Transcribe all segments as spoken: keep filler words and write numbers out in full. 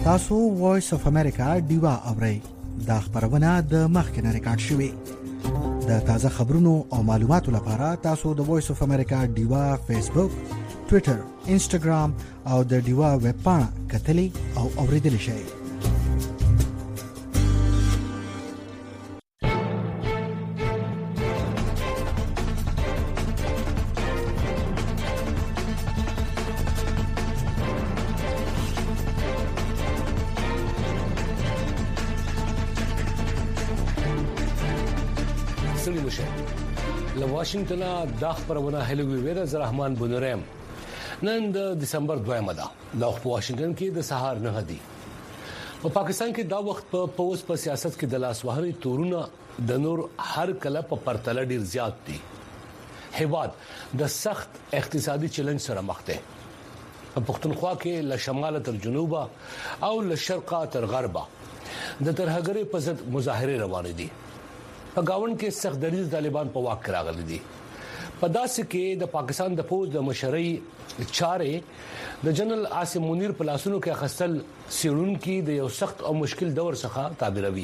تاسو وایس اف امریکا ډیوا اورئ دا خبرونه د مخکنه ریکارډ شوې د تازه خبرونو او معلوماتو لپاره تاسو د وایس اف امریکا ډیوا فیسبوک ټوئیټر انسټاګرام او د ډیوا ویب پاڼه کتلی او اوریدلی شئ له واشنگټن د خبرونه هلوی ویره زرحمان بنورم نن د دسمبر دویمه ده د واشنگټن کې د سهار نه هدي په پاکستان کې دا وخت په پوس په سیاست کې د لاسوهري تورونه د نور هر کله په پرتله ډیر زیات دي هیواد د سخت اقتصادي چیلنج سره مخ ده په پښتونخوا کې له شمال تر جنوبه او له شرقه تر غربه د ترهګرۍ په ضد مظاهره روانې دي په گاوند کې سخت دریز طالبان په واک کې راغلي دي په داسې کې د پاکستان د فوج د مشرۍ چارې د جنرال عاصم منیر په لاسونو کې خپل سیرون کې د یو سخت او مشکل دور څخه تعبیروي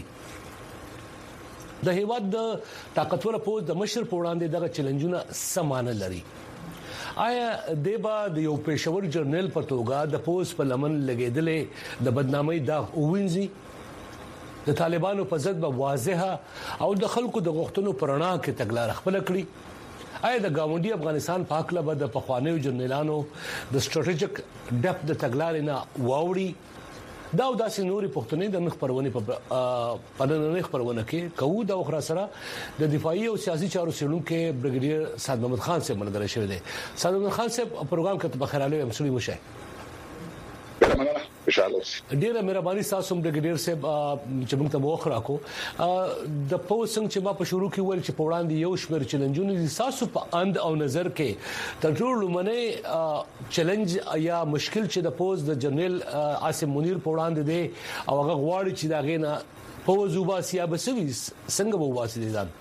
د هیواد د طاقتور فوج د مشر په وړاندې دغه چیلنجونه سمانه لري آیا دیبا د یو پېښور جرنل په توګه د فوج په لمن لګیدلې د بدنامۍ دا وینځي د طالبانو په ضد به واضحه او د خلکو د غوښتنو پرانا کې تګلار خپل کړی آیا د گاونډي افغانستان په حق له بد په خوانیو جرنیلانو د سټریټیجیک ډپ د تګلار نه واوړي دا د سينوري پښتنې د نخ پرونی په پدنه خبرونه کې کوو د اخر سره د دفاعي او سیاسي چارو سیلونکو برګیډیر سعد محمد خان سے ملګری شوی دی سعد محمد خان سے پروګرام کې په خیراله مسلې مشه ډیره مهرباني تاسو هم د ګډیر صاحب چې موږ ته وخت راکو د پوسنګ چې ما په شروع کې ویل چې په وړاندې یو شمېر چیلنجونه دي تاسو په اند او نظر کې تر ټولو لومړی چیلنج یا مشکل چې د پوز د جنرال عاصم منیر په وړاندې دی او هغه غواړي چې دا غینه پوز وباسي یا بسوي څنګه وباسي دي ځان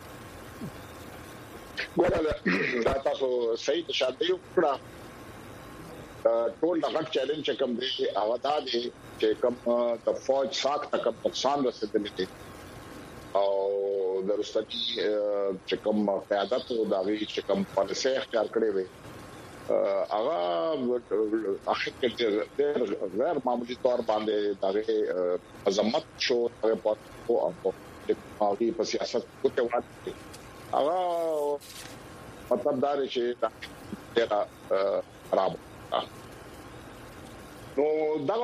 ګوره دا تاسو صحیح تشابه وکړه ټول د غټ چیلنج کوم دی هغه دا دی چې کوم د فوج ساک تک نقصان رسیدلی دی او د رستنی چې کوم قیادت او د وی چې کوم پالیسي اختیار کړی وي هغه اخر کې د غیر معمولی تور باندې دغه عظمت شو په او په په سیاست کوته وخت هغه مطلب دا چې دا خراب نو دا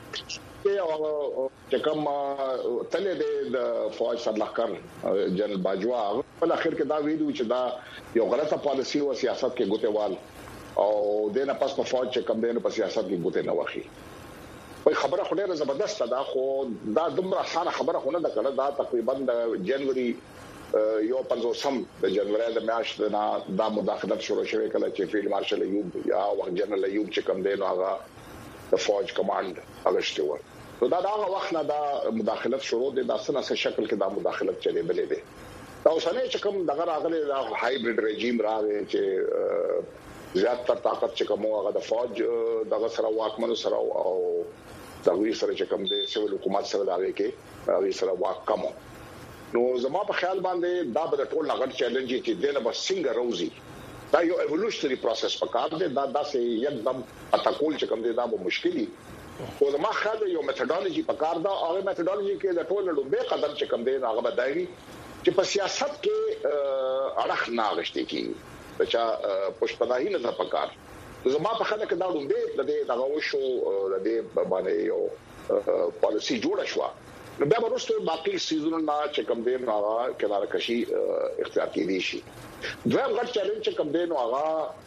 چې کوم تله د فوج سرلخر جنرال باجوا په اخر کې دا ویلو چې دا یو غلطه پالیسی او سیاست کې ګوتوال او دنه پس په فوج چې کوم دنه په سیاست کې ګوته نه وخی په خبره خو ډیره زبردست ده خو دا دومره اسانه خبره خو نه ده کړه دا تقریبا د جنوري یو پنځوسم د جنوري د میاشت نه دا مداخلت شروع شوه کله چې فیلډ مارشل ایوب یا وخت جنرال ایوب چې کوم دی نو هغه د فوج کمانډ اغشته و نو دا هغه وخت نه دا مداخلت شروع دي د اسنه څه شکل کې دا مداخلت چلی بلې دي دا اوسنه چې کوم دغه راغلي دا هایبرید رژیم راغی چې زیات تر طاقت چې کوم هغه د فوج دغه سره واکمن سره او دغه سره چې کوم د سیول حکومت سره راغی کې هغه سره واک کم نو زما په خیال باندې دا به ټول نغټ چیلنج چې دنه بس څنګه روزي دا یو ایوولوشنري پروسس پکار دی دا داسې یکدم اتکول چې کوم دی دا به مشکلي او زما خیال یو میتھډالوژي پکار دا هغه میتھډالوژي کې د ټول لوبه قدم چې کوم دی هغه بدایي چې په سیاست کې اړه نه غشتي کی بچا پښپداهي نه پکار زما په خاله کې دا لوبه د دې دغه وشو د دې باندې یو پالیسی جوړه شو نو بیا ورسته باقي سیزونو نه چې کوم دی هغه کناره کشي اختیار کړي شي دویم غټ چیلنج چې کوم دی نو هغه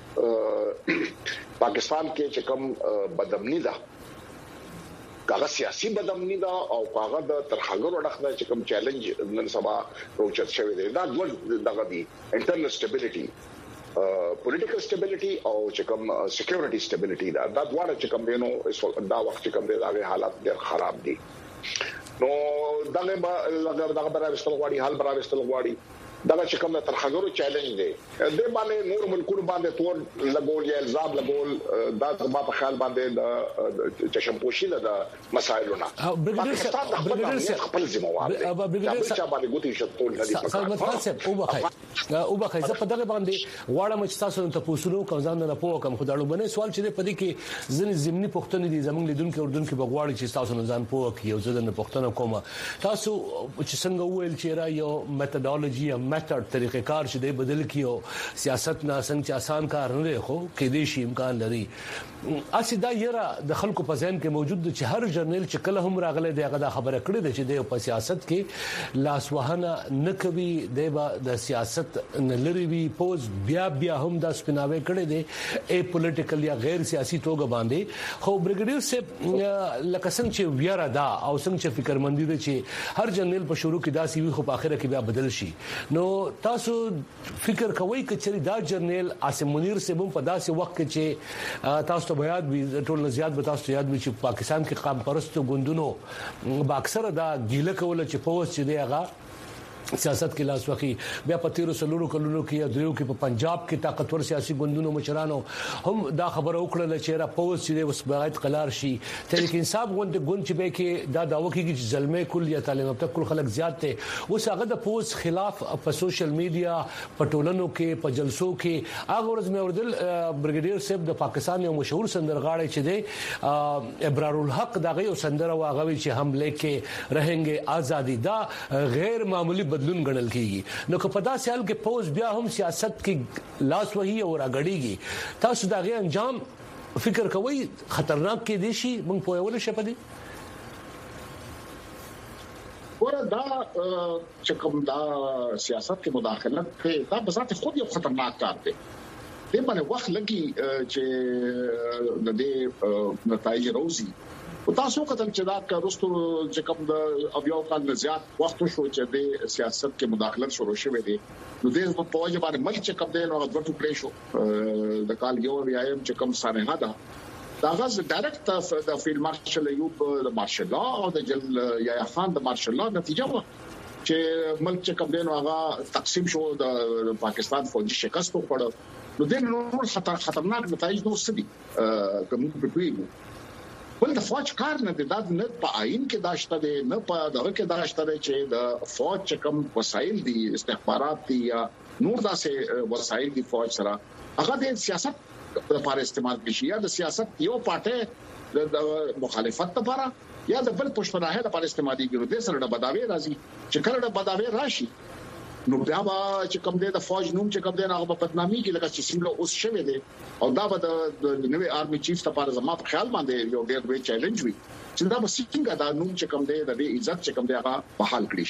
پاکستان کې چې کوم بدامنی ده هغه سیاسي بدامنی ده او هغه د ترخګر وړخنه چې کوم چیلنج نن سبا روچت شوی دی دا دغه دی انټرنل سټیبিলিټي پولیټیکل سټیبিলিټي او چې کوم سکیورټي سټیبিলিټي دا دا دواړه چې کوم دی نو دا وخت چې کوم دی دا حالات ډېر خراب دي نو دغه دغه برابر استل غواړي حال برابر استل غواړي دا چې کوم ترخګرو چیلنج دی د باندې نور ملکونو باندې تور لګول یا الزام لګول دا ما په خیال باندې د چشمپوشي د مسایلونه پاکستان د خپل ذمہوار دی بریګیډیر صاحب باندې ګوتې شتول نه دي سلامت خان صاحب او بخای او بخای زه په دغه باندې غواړم چې تاسو ته پوښتنه کوم ځان نه پوه کوم خدای لوبنه سوال چې په دې کې ځنې زمینی پوښتنه دي زمونږ لیدونکو اردن کې بغواړي چې تاسو نه ځان پوه کړئ او زه نه پوښتنه کوم تاسو چې څنګه ویل چې را یو میتھډالوژي میتھډ طریقې کار چې دی بدل کیو سیاست نه څنګه آسان کار نه دی خو کې دې شي امکان لري اسی دا یره د خلکو په ذهن کې موجود چې هر جرنل چې کله هم راغله دی هغه خبره کړې ده چې د په سیاست کې لاس وهنه نه کوي د سیاست نه لري وی پوز بیا بیا هم د سپیناوي کړې دي ای پولیټیکل یا غیر سیاسي توګه باندې خو بریګیډیر صاحب لکه څنګه چې ویرا دا او څنګه چې فکرمندي ده چې هر جرنل په شروع کې داسي وي خو په اخر کې بیا بدل شي نو تاسو فکر کوئ چې دا جرنل عاصم منیر صاحب په داسې وخت کې چې تاسو ته بیان وي ټول زیات به تاسو یاد وي چې پاکستان کې قام پرستو ګوندونو با اکثره دا ګیله کوله چې پوس چې دی هغه سیاست کې لاس وخی بیا په تیرو سلورو کلونو کې یا دریو کې په پنجاب کې طاقتور سیاسي ګوندونو مشرانو هم دا خبره وکړه چې را پوز چې اوس باید قلار شي تحریک انصاف غوند ګوند چې به کې دا داوا کوي چې ظلمه کل یا تعلیم یافته کل خلک زیات ته اوس هغه د پوز خلاف په سوشل میډیا په ټولنو کې په جلسو کې هغه ورځ مې اوردل بریګیډیر صاحب د پاکستان یو مشهور سندرغاړی چې دی ابرار الحق دا غي سندره واغوي چې هم لیکه رهنګ ازادي دا غیر معمولی بدلون غنل کیږي نو که په داسې حال کې پوز بیا هم سیاست کې لاس وهي او راګړيږي تاسو دا غي انجام فکر کوئ خطرناک کې دي شي موږ په یو لشه پدې وردا چې کوم دا سیاست کې مداخلت کوي دا بذات خود یو خطرناک کار دی د باندې وخت لګي چې د دې نتایج روزي او تاسو کتل چې دا کارستو چې کوم د اویو کال زیات وخت شو چې د سیاست کې مداخلت شروع شوه دي نو د په وجه باندې ملک چې کوم دی نو د ټوکړې شو د کال یو ریایم چې کوم سانحه ده دا غاز ډایرکټ د فیلډ مارشل ایوب د مارشل لا او د جل یا خان د مارشل لا نتیجه و چې ملک چې کوم دی نو هغه تقسیم شو د پاکستان فوجي شکست وکړ نو د نور خطر خطرناک نتایج نو سدي کوم په پیګو ول د فوج کار نه د داد نه په آئین کې داشته دي نه په دغه کې داشته دي چې د فوج چې کوم وسایل دي استخبارات دي یا نور داسې وسایل دي فوج سره هغه د سیاست لپاره استعمال کیږي یا د سیاست یو پټه د مخالفت لپاره یا د بل پښتنه لپاره استعمالي کیږي د سره د بداوی راځي چې کله د بداوی راشي نو بیا چې کوم د فوج نوم چې کوم د هغه په بدنامي کې لکه چې څنګه اوس شوه دي او دا به د نوې آرمي چیف لپاره زما په خیال باندې یو ډېر لوی چیلنج وي چې دا به څنګه دا نوم چې کوم د د عزت چې کوم د هغه بحال کړی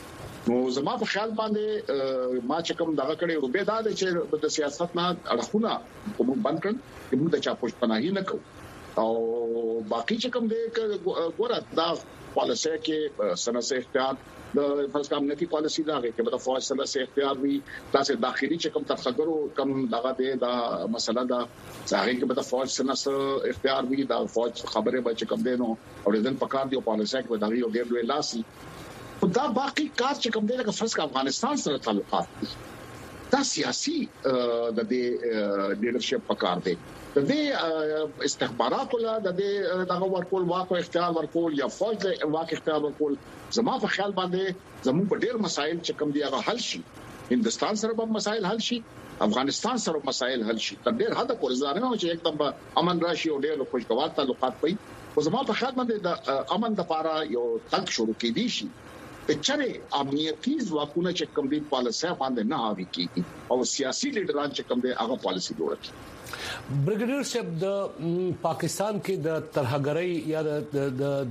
شي نو زما په خیال باندې ما چې کوم دغه کړي روبه دا چې د سیاست نه اړخونه کوم بند کړ چې موږ د چا پښتناهي نه کوو او باقي چې کوم د ګوره دا پالیسي کې سنسه احتیاط د فرض کام نتی پالیسی دا کې به د فوج سره سه اختیار وي تاسو داخلي چې کوم تفکر کم دغه دی دا مسله دا ځای کې به د فوج سره اختیار وي دا فوج خبره به چې کوم دی نو اوریدل پکار دی پالیسی کې به دا یو ډیر لوی لاسي دا باقي کار چې کوم دی لکه فرض کام افغانستان سره تعلقات دي دا سیاسي د دې لیډرشپ پکار دی د دې استخبارات ولا د دې دغه ورکول واکو اختیار ورکول یا فوج واکو اختیار ورکول زما په خیال باندې زموږ په ډېر مسایل چې کوم دی هغه حل شي هندستان سره به مسایل حل شي افغانستان سره مسایل حل شي تر ډېر حد پورې ځانونه چې एकदम امن راشي او ډېر خوشگوار تعلقات پي او زما په خیال باندې د امن لپاره یو تنګ شروع کیدی شي چې امنیتي ځواکونه چې کوم دی پالیسي باندې نه حاوی کیږي او سیاسي لیډران چې کوم دی هغه پالیسي جوړ کړي بریګیډیر صاحب د پاکستان کې د ترهګرۍ یا د د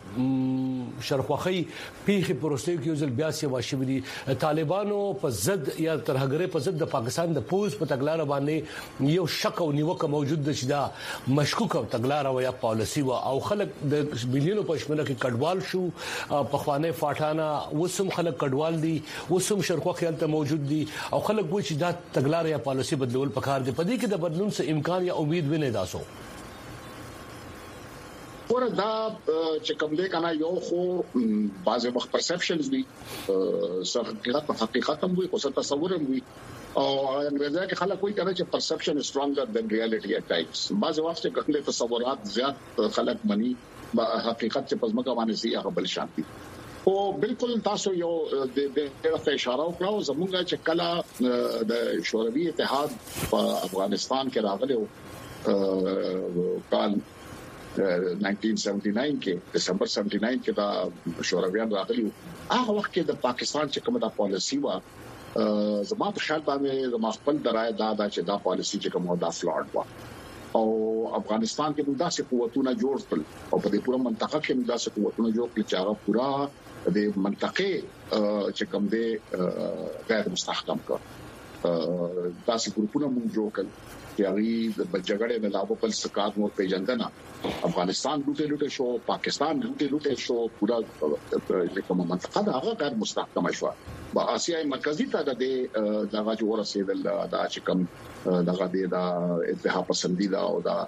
د شرخواخي پیخي پروسې کې ځل بیا سي واشي دي طالبانو په ضد یا ترهګرۍ په ضد د پاکستان د پوز په تګلارې باندې یو شک او نیوکه موجود ده چې دا مشکوک او تګلارې یا پالیسي و او خلک د مليونو پښمنه کې کډوال شو په خوانه فاټانا وسم خلک کډوال دي وسم شرخواخي ته موجود دي او خلک وایي چې دا تګلارې یا پالیسي بدلول پکار دي په دې کې د بدلون څخه امکان یا امید ونه داسو وردا چې کوم دې کنه یو خو بعضی وخت پرسپشنز وي حقیقت په حقیقت هم وي خو تصور هم وي او انګریزي کې خلک وایي کنه چې پرسپشن از سټرونګر دین ریالټي اټ ټایمز بعضی وخت چې کوم تصورات زیات خلک مني حقیقت چې پزما باندې سي هغه بل شانتي او بالکل تاسو یو د دغه اشاره وکړو زمونږ چې کله د شوروي اتحاد په افغانستان کې راغلی کال nineteen seventy-nine کې دسمبر seventy nine کې دا شورویان راغلي هغه وخت کې د پاکستان چې کومه دا پالیسی و زما په خیال باندې زما خپل درای دا چې دا پالیسی چې کومه دا فلاډ و او افغانستان کې موږ داسې قوتونه جوړ کړل او په دې پوره منطقه کې موږ داسې قوتونه جوړ کړل چې هغه پوره د منطقه چې کوم دی غیر مستحکم کړ داسې ګروپونه موږ جوړ کړل چې هغه د بجګړې نه لاو په سکات مو پیژندنه افغانستان لوټه لوټه شو پاکستان لوټه لوټه شو پورا د کومه منطقه دا هغه غیر مستحکم شو په اسیای مرکزی ته د دغه جوړ رسیدل دا چې کوم دغه د اتحاد پسندیده او دا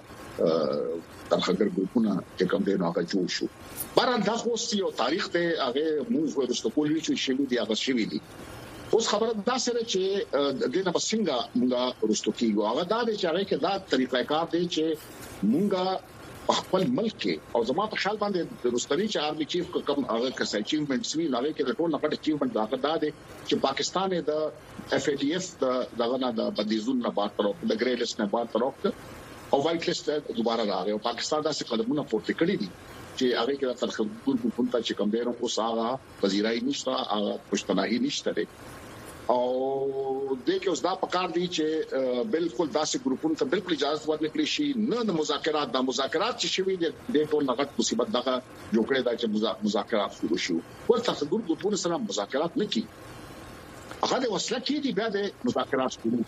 ترخګر ګروپونه چې کوم دی نو هغه جوړ شو بهر دا خو یو تاریخ ته هغه موږ ورسته کولی چې شوی دی هغه شوی دی اوس خبره دا سره چې د نه بسنګا موږ ورستو کیږو هغه دا چې هغه کې دا طریقې کار دی چې موږ خپل ملک او زما په خیال باندې د روسي چې آرمي چیف کوم هغه کس اچیومنټس وی هغه کې د ټول نه پټ اچیومنټ دا دا دی چې پاکستان د اف ای ټی اف دغه نه د بندیزون نه بار تر د ګری لیست نه بار تر او وایټ لیست دوباره راغی او پاکستان داسې قدمونه پورته کړی دي چې هغه کې تر خبرو په پونته چې کوم ډیرو اوس هغه وزیرای نشته هغه پښتناهي نشته او د کې اوس دا پکار دي چې بالکل داسې ګروپونو ته بالکل اجازه ورنکړي شي نه د مذاکرات د مذاکرات چې شوي د ټول نغت مصیبت دغه جوړ کړی دا چې مذاکرات شروع شو ورته ګروپونو سره مذاکرات نه کی هغه د وسله کې دي بیا د مذاکرات شروع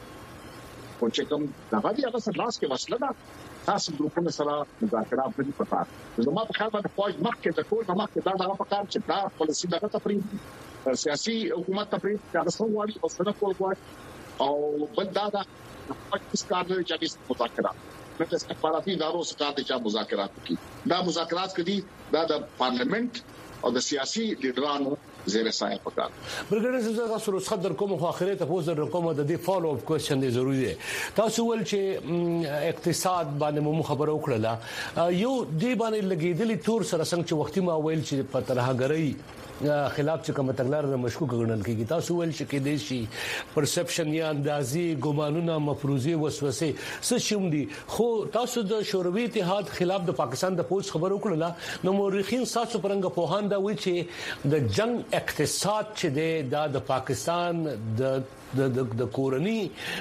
او چې کوم دغه دی هغه سره لاس کې وسله ده تاسو ګروپونو سره مذاکرات نه پکار زما په خیال باندې فوج مخکې د ټول مخکې دا دغه پکار چې دا پالیسي دغه تفریح سیاسي حکومت ته پرې چې تاسو وایي او څنګه کول غواړي او بل دا د پاکستان د چاپیس مذاکرات نو د استخباراتي ادارو سره د مذاکرات کوي دا مذاکرات کوي دا د پارلیمنت او د سیاسي لیډرانو زیر سایه پکار برګر زه تاسو رسخه در کوم خو اخره ته پوز در کوم د دې فالو اپ کوېسچن دی ضروری دی تاسو ول چې اقتصاد باندې مو خبرو کړله یو دی باندې لګیدلی تور سره څنګه چې وختي ما ویل چې په ترهګری خلاف چې کوم تګلار مشکوک ګڼل کیږي تاسو ول چې کې د شي پرسپشن یا اندازې ګمانونه مفروضي وسوسه څه شوم دي خو تاسو د شوروي اتحاد خلاف د پاکستان د پولیس خبرو کړله نو مورخین تاسو پرنګ په هان دا وی چې د جنگ اقتصاد چې د پاکستان د د د کورنی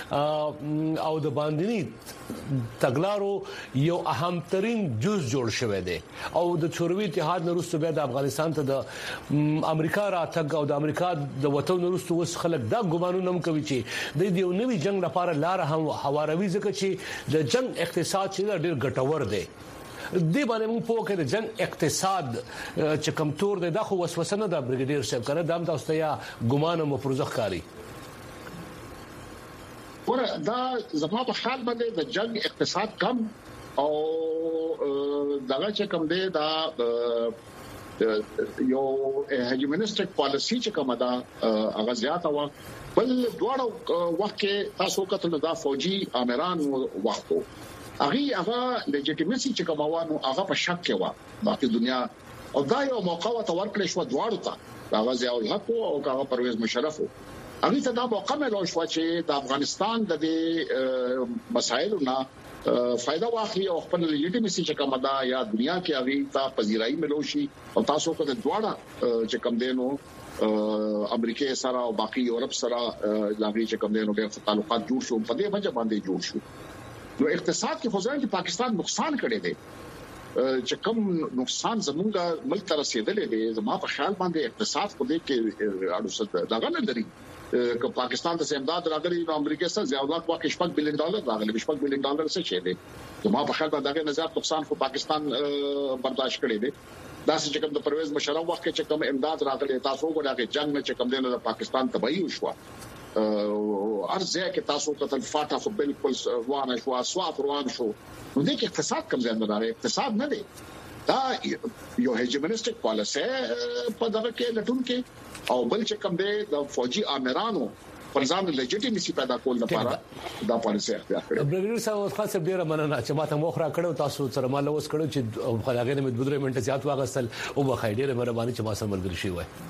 او د باندنی تګلارو یو اهم ترين جز جوړ شوی دی او د شوروي اتحاد نه وروسته بیا د افغانستان ته د امریکا راتګ او د امریکا د وټو نه وروسته وس خلک دا ګمانونه هم کوي چې د یو نوې جنگ لپاره لار هم هواروي ځکه چې د جنگ اقتصاد چې ډېر ګټور دی دی باندې موږ په کې د جنگ اقتصاد چې کم تور دی دا خو وسوسه نه د بریګیډیر صاحب کنه دا تاسو ته یا ګمان او مفروضه ښکاری ور دا زما په خیال باندې د جنگ اقتصاد کم او دغه چې کوم دی دا یو هیجمنستیک پالیسی چې کومه دا هغه زیاته و بل دواړو وخت کې تاسو کتل دا فوجي امران وختو هغه هغه لیجیټیمیسي چې کوموانو هغه په شک کې و باقي دنیا او دا یو موقع ته ورکړې شو دواړو ته هغه ضیاء الحق او هغه پرویز مشرف هغه ته دا موقع ملو شو چې د افغانستان د مسایلو نه فائدہ واخلي او خپل لیجیټیمیسي چې کومه دا یا دنیا کې هغه ته پذیرای ملو شي او تاسو کو د دواړه چې کوم دینو امریکای سره او باقي یورپ سره لاغي چې کوم دینو ډېر تعلقات جوړ شو په دې وجه باندې جوړ شو نو اقتصاد کې خو ځان چې پاکستان نقصان کړي دي چې کوم نقصان زمونږ ملک ته رسیدلې دي زما په خیال باندې اقتصاد په دې کې اړو ست دغه نه لري که پاکستان ته امداد راغلي نو امریکا سره زیات واقع شپږ بلین ډالر راغلي شپږ بلین ډالر څه شي دي زما په خیال باندې دغه نظر نقصان خو پاکستان برداشت کړي دي دا چې کوم د پرویز مشرف وخت چې کوم امداد راغلي تاسو وګورئ چې جنگ نه چې کوم د پاکستان تباہي وشو ارزه کې تاسو قتل فاټه خو بالکل روان شو اسواف روان شو نو دې کې اقتصاد کم ځای نه اقتصاد نه دی دا یو هیجمنستیک پالیسي په دغه کې لټون کې او بل چې کم دی د فوجي امرانو پر ځان لیجټیمیسي پیدا کول لپاره دا پالیسي اختیار کړې. برګریډ صاحب خاصه ډیره مننه چې ماته موخره کړو تاسو سره مال اوس کړو چې خلاغې مې بدره منټه زیات واغستل او بخای ډیره مهرباني چې ما سره ملګری شي وای.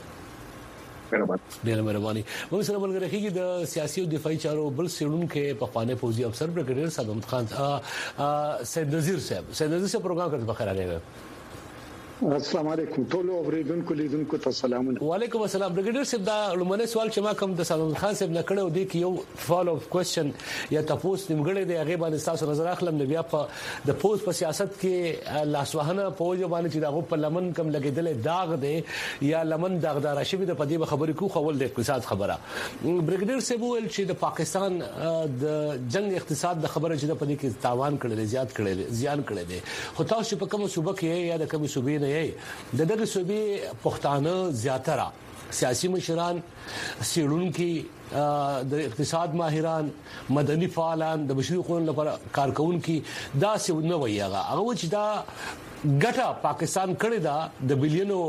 ډیره مهرباني. موږ سره ملګری کیږي د سیاسي او دفاعي چارو بل سړونکو په خانه فوجي افسر برګریډ صاحب احمد خان سید نذیر صاحب سید نذیر صاحب پروګرام کړ په خیر راغلی. السلام علیکم ټول اوریدونکو لیدونکو ته سلامونه. وعلیکم السلام. برګریډر صاحب دا لومړی سوال چې ما کوم د سلام خان صاحب نه کړو دی کې یو فالو اپ کوېسچن یا تاسو نیمګړی دی هغه باندې تاسو نظر اخلم د بیا په د پوز په سیاست کې لاسوهنه پوج باندې چې دغه په لمن کم لګیدل داغ دی یا لمن داغدار شوی د پدې خبرې کو خول د اقتصاد خبره. برګریډر صاحب ول چې د پاکستان د جنگ اقتصاد د خبره چې د پدې کې تاوان کړل زیات کړل زیان کړل دي خو تاسو په کوم صوبه کې یا د کوم صوبې د دغه صوبې پښتانه زیاتره سیاسي مشران سیړونکو د اقتصاد ماهران مدني فعالان د بشري حقوقو لپاره کارکونکو دا څه نه وایغه هغه چې دا ګټه پاکستان کړی دا د بلینو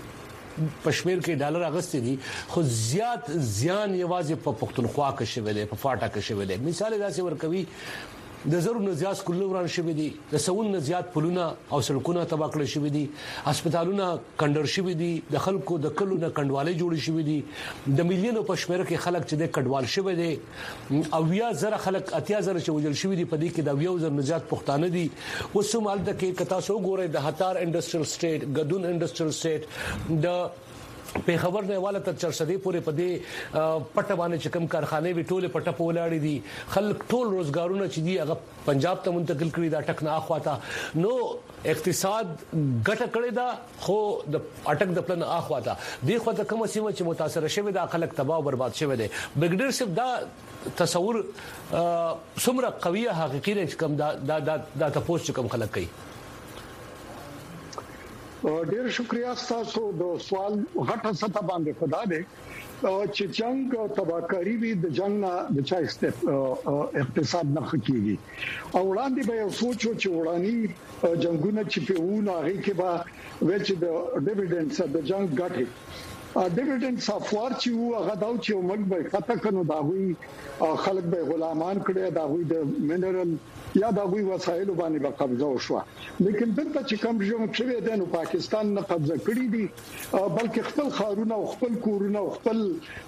پښمیر کې ډالر اغستې دي خو زیات زیان یوازې په پښتونخوا کې شوی دی په فاټا کې شوی دی. مثال دا څه ورکوي د زرو نه زیات کلو وران شوی دي د سون نه زیات پلونه او سړکونه تباہ کړل شوی دي هسپتالونه کندر شوی دي د خلکو د کلو نه کندوالې جوړ شوی دي د میلیونو پښمیر کې خلک چې د کډوال شوی دي او یا زره خلک اتیا زره چې وجل شوی دي په دې کې د یو زر نه زیات پښتانه دي وسومال د کې کتا سو ګورې د هتار انډستریل سټیټ غدون انډستریل سټیټ د په خبر نه والا تر چرشدي پورې پدې پټه باندې چکم کارخانه وی ټوله پټه په ولاړې دي خلک ټول روزګارونه چې دي هغه پنجاب ته منتقل کړي دا ټک نه اخواته نو اقتصاد ګټه کړی دا خو د اٹک د پلان اخواته دی خو د کوم سیمه چې متاثر شوی دا خلک تباہ او برباد شوی دي. برګډر صاحب دا تصور څومره قویه حقیقي چې کوم دا دا دا تاسو کوم خلک کوي. ډیر شکریا تاسو د سوال غټه سطح باندې خدا دې چې جنگ تباہکاری وی د جنگ نه د چا اقتصاد نه خکېږي او وړاندې به یو سوچو چې وړاندې جنگونه چې په ونه هغه کې به وچ د ډیویډنډز د جنگ ګټه ډیویډنډز افوار چې وو هغه دا چې موږ به خطا کنو دا وی خلک به غلامان کړي دا وی د منرال یا دا وی وسایل باندې به قبضه وشو لیکن دلته چې کوم ژوند شوی دی نو پاکستان نه قبضه کړی دي بلکې خپل خارونه او خپل کورونه او خپل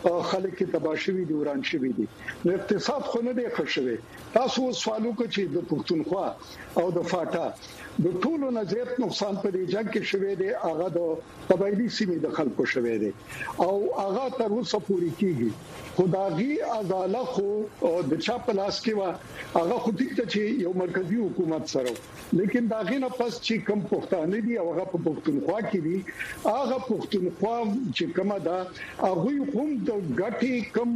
خلک تباہ شوی دي وران شوی دي نو اقتصاد خو نه دی خوشوي. تاسو سوالو کې چې د پښتونخوا او د فاټا د ټولو نظریات نقصان په دې جنگ کې شوی دی هغه د قبایلی سیمې د خلکو شوی دی او هغه تر اوسه پوری کیږي خدایي ازاله خو د چا په لاس کې و هغه خو ټیک ته چې یو مرکزی حکومت سره لیکن دا غینه پس چې کم پښتانه دي او هغه په پښتونخوا کې دي هغه پښتونخوا چې کومه دا هغه هم د غټي کم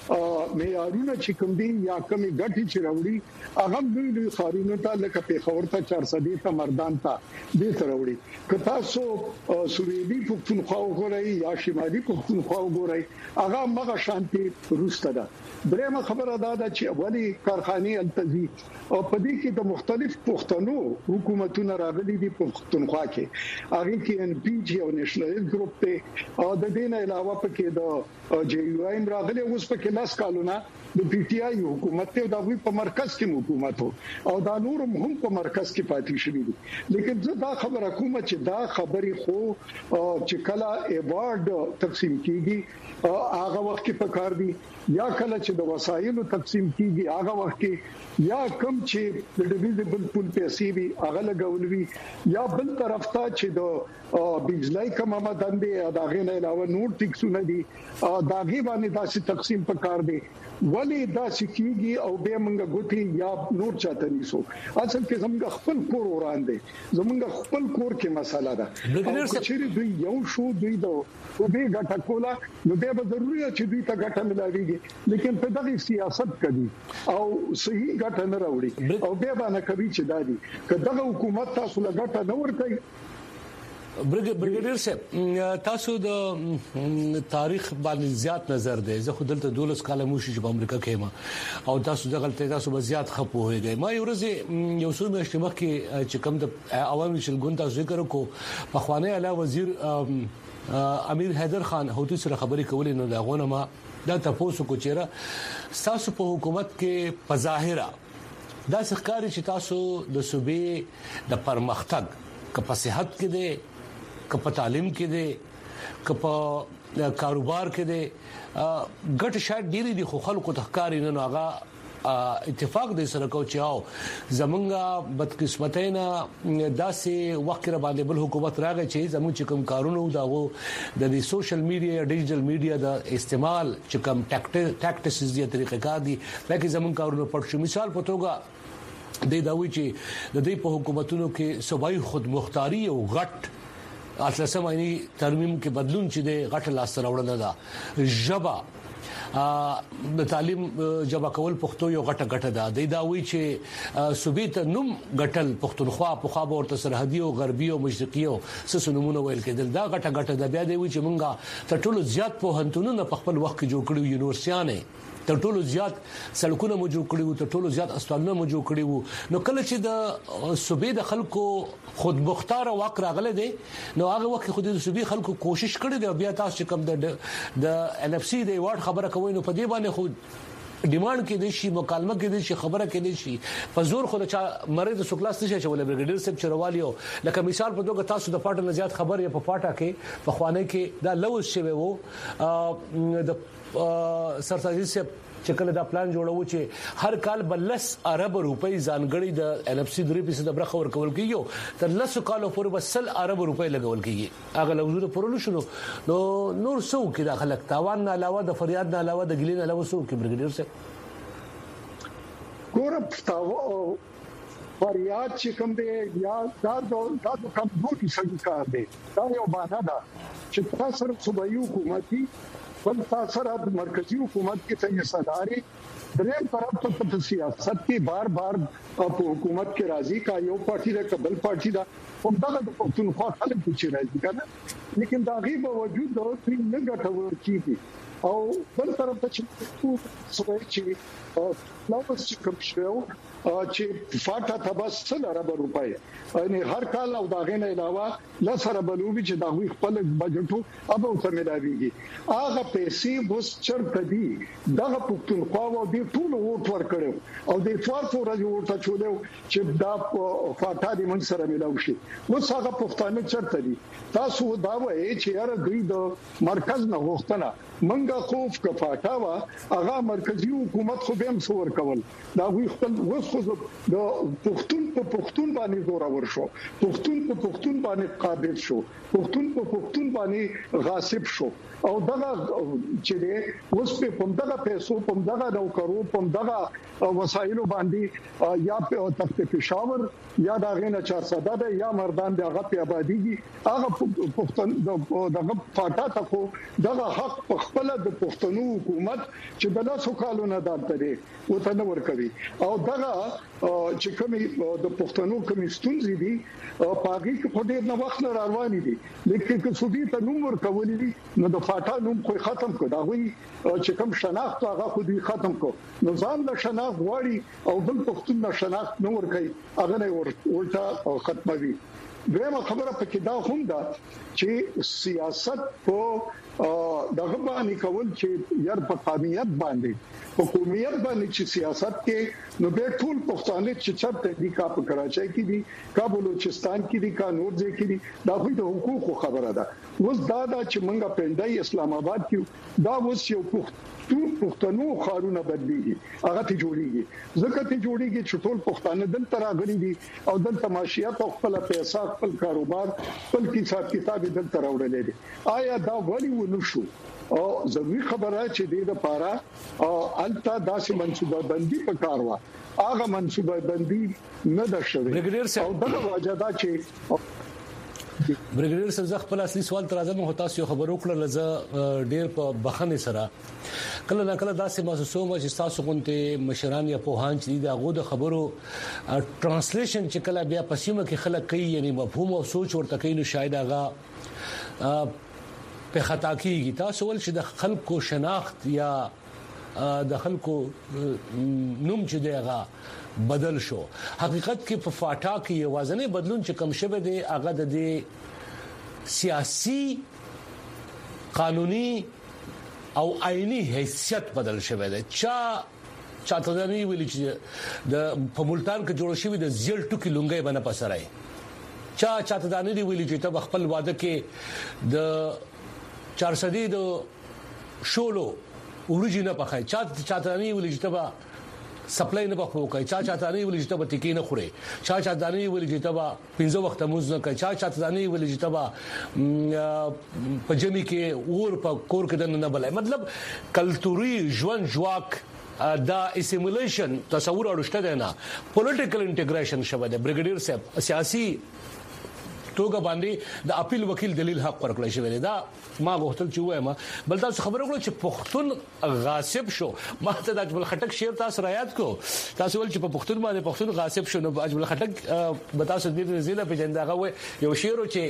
معیارونه چې کوم دي یا کمی غټي چې راوړي هغه دوی خارونه ته لکه په خبرته چارصد ته مردان ته دې ته راوړي که تاسو سوریدي پښتونخوا وګورئ یا شمالي پښتونخوا وګورئ هغه مغه شانتي روسته ده. درېمه خبره دا ده چې اولی کارخانه التزي او په دې کې د مختلف پښتنو حکومتونو راغلي دي په پښتونخوا کې هغه کې ان پی جی او نېشنل ګروپ ته او د دې نه علاوه په کې د جی یو ایم راغلي اوس په کې لاس کالونه د پی ټی آی حکومت ته دا وی په مرکز کې حکومت او دا نور هم په مرکز کې پاتې شوی دي لیکن زه دا خبره کوم چې دا خبري خو چې کله ایوارډ تقسیم کیږي هغه وخت کې پکار دي یا کله چې د وسایلو تقسیم کیږي هغه وخت کې یا کم چې د ډیویزبل پول پیسې وي هغه لګول وي یا بل طرف ته چې د بجلی کومه مدنده دا غینه علاوه نور ټیکسونه دي دا غي باندې داسې تقسیم پکار دي ولی دا سکیږي او به موږ غوټي یا نور چاته نیسو اصل کې زموږ خپل کور وړاندې زموږ خپل کور کې مسله ده چې دوی یو شو دوی دا او به ګټه کولا نو به ضروري چې دوی ته ګټه ملاويږي لیکن په دغه سیاست کوي او صحیح ګټه نه راوړي او به باندې کوي چې دادي که دغه حکومت تاسو له ګټه نه ورکړي برګیډیر صاحب تاسو د تاریخ باندې زیات نظر دی زه خود دلته دولس کاله موشي په امریکا کې ما او تاسو د غلطۍ تاسو به زیات خپو هوږئ ما یو ورځ یو څو میاشتې مخکې چې کوم د عوامي شلګون تاسو ذکر وکړو په خوانی اعلی وزیر امیر حیدر خان هوتي سره خبرې کولې نو دا غونه ما دا تاسو کو چیرې تاسو په حکومت کې په ظاهره دا ښکاری چې تاسو د صوبې د پرمختګ کپ صحت کې دي کپ تعلیم کې دي کپ کاروبار کې دي ګټ شاید ډیری دي خو خلکو تخکاری نه هغه اتفاق دې سره کو چاو زمونږه بدقسمتینا داسې وخت را باندې بل حکومت راغی چې زموږ چې کوم کارونه داغو د دې سوشل میډیا ډیجیټل میډیا د استعمال چې کوم ټاکټیکس دي طریقې کار دي لکه زمونږ کارونه پټ شو مثال په توګه د داوی چې د دې په حکومتونو کې صوبایي خود مختاری او غټ اصله معنی ترمیم کې بدلون چې د غټ لاس راوړل ده جبا د تعلیم جبا کول پښتو یو غټه غټه ده د داوی چې صوبې ته نوم غټل پښتونخوا په خوا ورته سرحدي او غربي او مشرقي او سسنمونه ویل کېدل دا غټه غټه ده بیا دی چې مونږه تر ټولو زیات په هنتونو په خپل وخت کې جوړ کړو یونیورسيټانه تر ټولو زیات سړکونه مو جوړ کړیو تر ټولو زیات اسپیټالونه مو جوړ کړیو نو کله چې د صوبې د خلکو خود مختار واک راغله دي نو هغه وخت خو د صوبې خلکو کوشش کړې دی بیا تاسو کوم د د ان اف سي د ایوارډ خبره کوي نو په دې باندې خو ډیماند کې دي شي مکالمه کې دي شي خبره کې دي شي په زور خو د مریض سوکلاس نشي چولې برګډیر صاحب چروالیو لکه مثال په توګه تاسو د پټه نه زیات خبر یا په پټه کې په خوانه کې دا لوز شوی وو د سرسازي صاحب چې کله دا پلان جوړو چې هر کال بلس ارب روپۍ ځانګړي د ان اف سي درې فیصد برخه ورکول کیږي تر لس کالو پورې بسل ارب روپۍ لګول کیږي هغه لوزونه پرول شنو نو نور څو کې د خلک تاوان نه علاوه د فریاد نه علاوه د ګلین علاوه څو کې برګډیر صاحب ګور تاو فریاد چې کوم دی یا دا دا کوم دوی څنګه کار دی دا یو باندې دا چې تاسو سره صوبایي حکومتي بل تاسو د مرکزی حکومت کې څنګه صداري درېم طرف ته په سیاست کې بار بار په حکومت کې راضي کا یو پارټي د قبل پارټي دا هم دغه د پښتونخوا خلک چې راضي کنه لیکن دا غي باوجود دا ټیم نه ګټور کیږي او بل طرف ته چې څه چې نو چې کوم شو چې فاټا تبصل عرب روپای یعنی هر کال او دا غنه علاوه لسره بلوبي چې دا وی خپل بجټو ابو ته ملاويږي هغه پیسې بوس چرته دي دغه پښتونخوا و دي ټول ووټ ورکړو او د فار فور راځي ورته چولو چې دا فاټا دې من سره ملاوي شي نو څنګه پښتانه چرته دي تاسو دا وایي چې یاره دوی د مرکز نه غوښتنه منګه خوف کفاټا وا هغه مرکزی حکومت خو به هم څور کول دا وی خپل وسخو د پښتون په پښتون باندې زور اور شو پښتون په پښتون باندې قابل شو پښتون په پښتون باندې غاصب شو او دغه چې دی اوس په کوم دغه پیسو په دغه نوکرو په دغه وسایلو باندې یا په تخت پېښور یا دا غینه چار ساده ده یا مردان د هغه په آبادیږي هغه پښتون دغه فاټا تکو دغه حق په خپل د پښتنو حکومت چې د لاسو کالو نه داتري وته نور کوي او دغه چې کومي د پښتنو کمیستون زی دي پاګي کې په ډېر نه وخت نه رواني دي لیکن که سودی ته نوم ورکولې دي نو د فاټا نوم خو ختم کړ دا وی چې کوم شناخت هغه خو دې ختم کړ نو ځان له شناخت غواړي او بل پښتون نه شناخت نو ور کوي هغه نه ورته ختموي دغه خبره پکې دا هم ده چې سیاست په دغه باندې کول چې یار په قومیت باندې په قومیت باندې چې سیاست کې نو به ټول پښتانه چې چرته دي کا په کراچۍ کې دي کا بلوچستان کې دي کا نور ځای کې دي دا خو د حقوقو خبره ده اوس دا دا چې منګه پندای اسلام آباد کې دا اوس یو ټول پښتنو خارونه بدليږي هغه ته جوړيږي ځکه ته جوړيږي چې ټول پښتانه دلته راغلي دي او دلته معاشيات او خپل پیسې خپل کاروبار خپل حساب کتاب دلته راوړل دي آیا دا ولی ونشو او ضروري خبره چې د لپاره او الته داسې منصوبه بندي پکاروا هغه منصوبه بندي نه ده شوې او دغه وجه دا چې برګیډیر صاحب زه خپل اصلي سوال تر اعظم هوتا سو خبرو کړل لزه ډیر په بخنه سره کله نه کله داسې محسوسو ما چې تاسو غونته مشران یا پوهان چې دا غو د خبرو ترانسلیشن چې کله بیا پسیمه کې خلک کوي یعنی مفهوم او سوچ ورته کوي نو شاید هغه په خطا کیږي تاسو ول چې د خلکو شناخت یا د خلکو نوم چې دیغه بدل شو حقیقت کې په فاټا کې یوازنه بدلون چې کم شوه دی هغه د سیاسي قانوني او آئینی حیثیت بدل شوه دی چا چاته دا نه ویل چې د په ملتان کې جوړ شوی د زیل ټوکی لونګي باندې پسرای چا چاته دا نه ویل چې ته خپل واده کې د چار صدې د شولو اوریجینه پخای چا چاته نه ویل چې ته سپلای نه بخو کوي چا چاته نه ویل چې ته ټکی نه خوري چا چاته نه ویل چې ته پنځه وخت موز نه کوي چا چاته نه ویل چې ته په جمی کې اور په کور کې نه بلای مطلب کلتوري ژوند جواک دا اسیمیلیشن تصور اړشته دی نه پولیټیکل انټیګریشن شوه دی برګیډیر صاحب سیاسي توګه باندې د اپیل وکیل دلیل حق ورکړل شوی دی دا ما غوښتل چې وایم بل تاسو خبره وکړه چې پښتون غاصب شو ما ته د اجمل خټک شعر تاسو رایاد کو تاسو ول چې په پښتون باندې پښتون غاصب شو نو اجمل خټک به تاسو دې زیله په جنداغه و یو شعر چې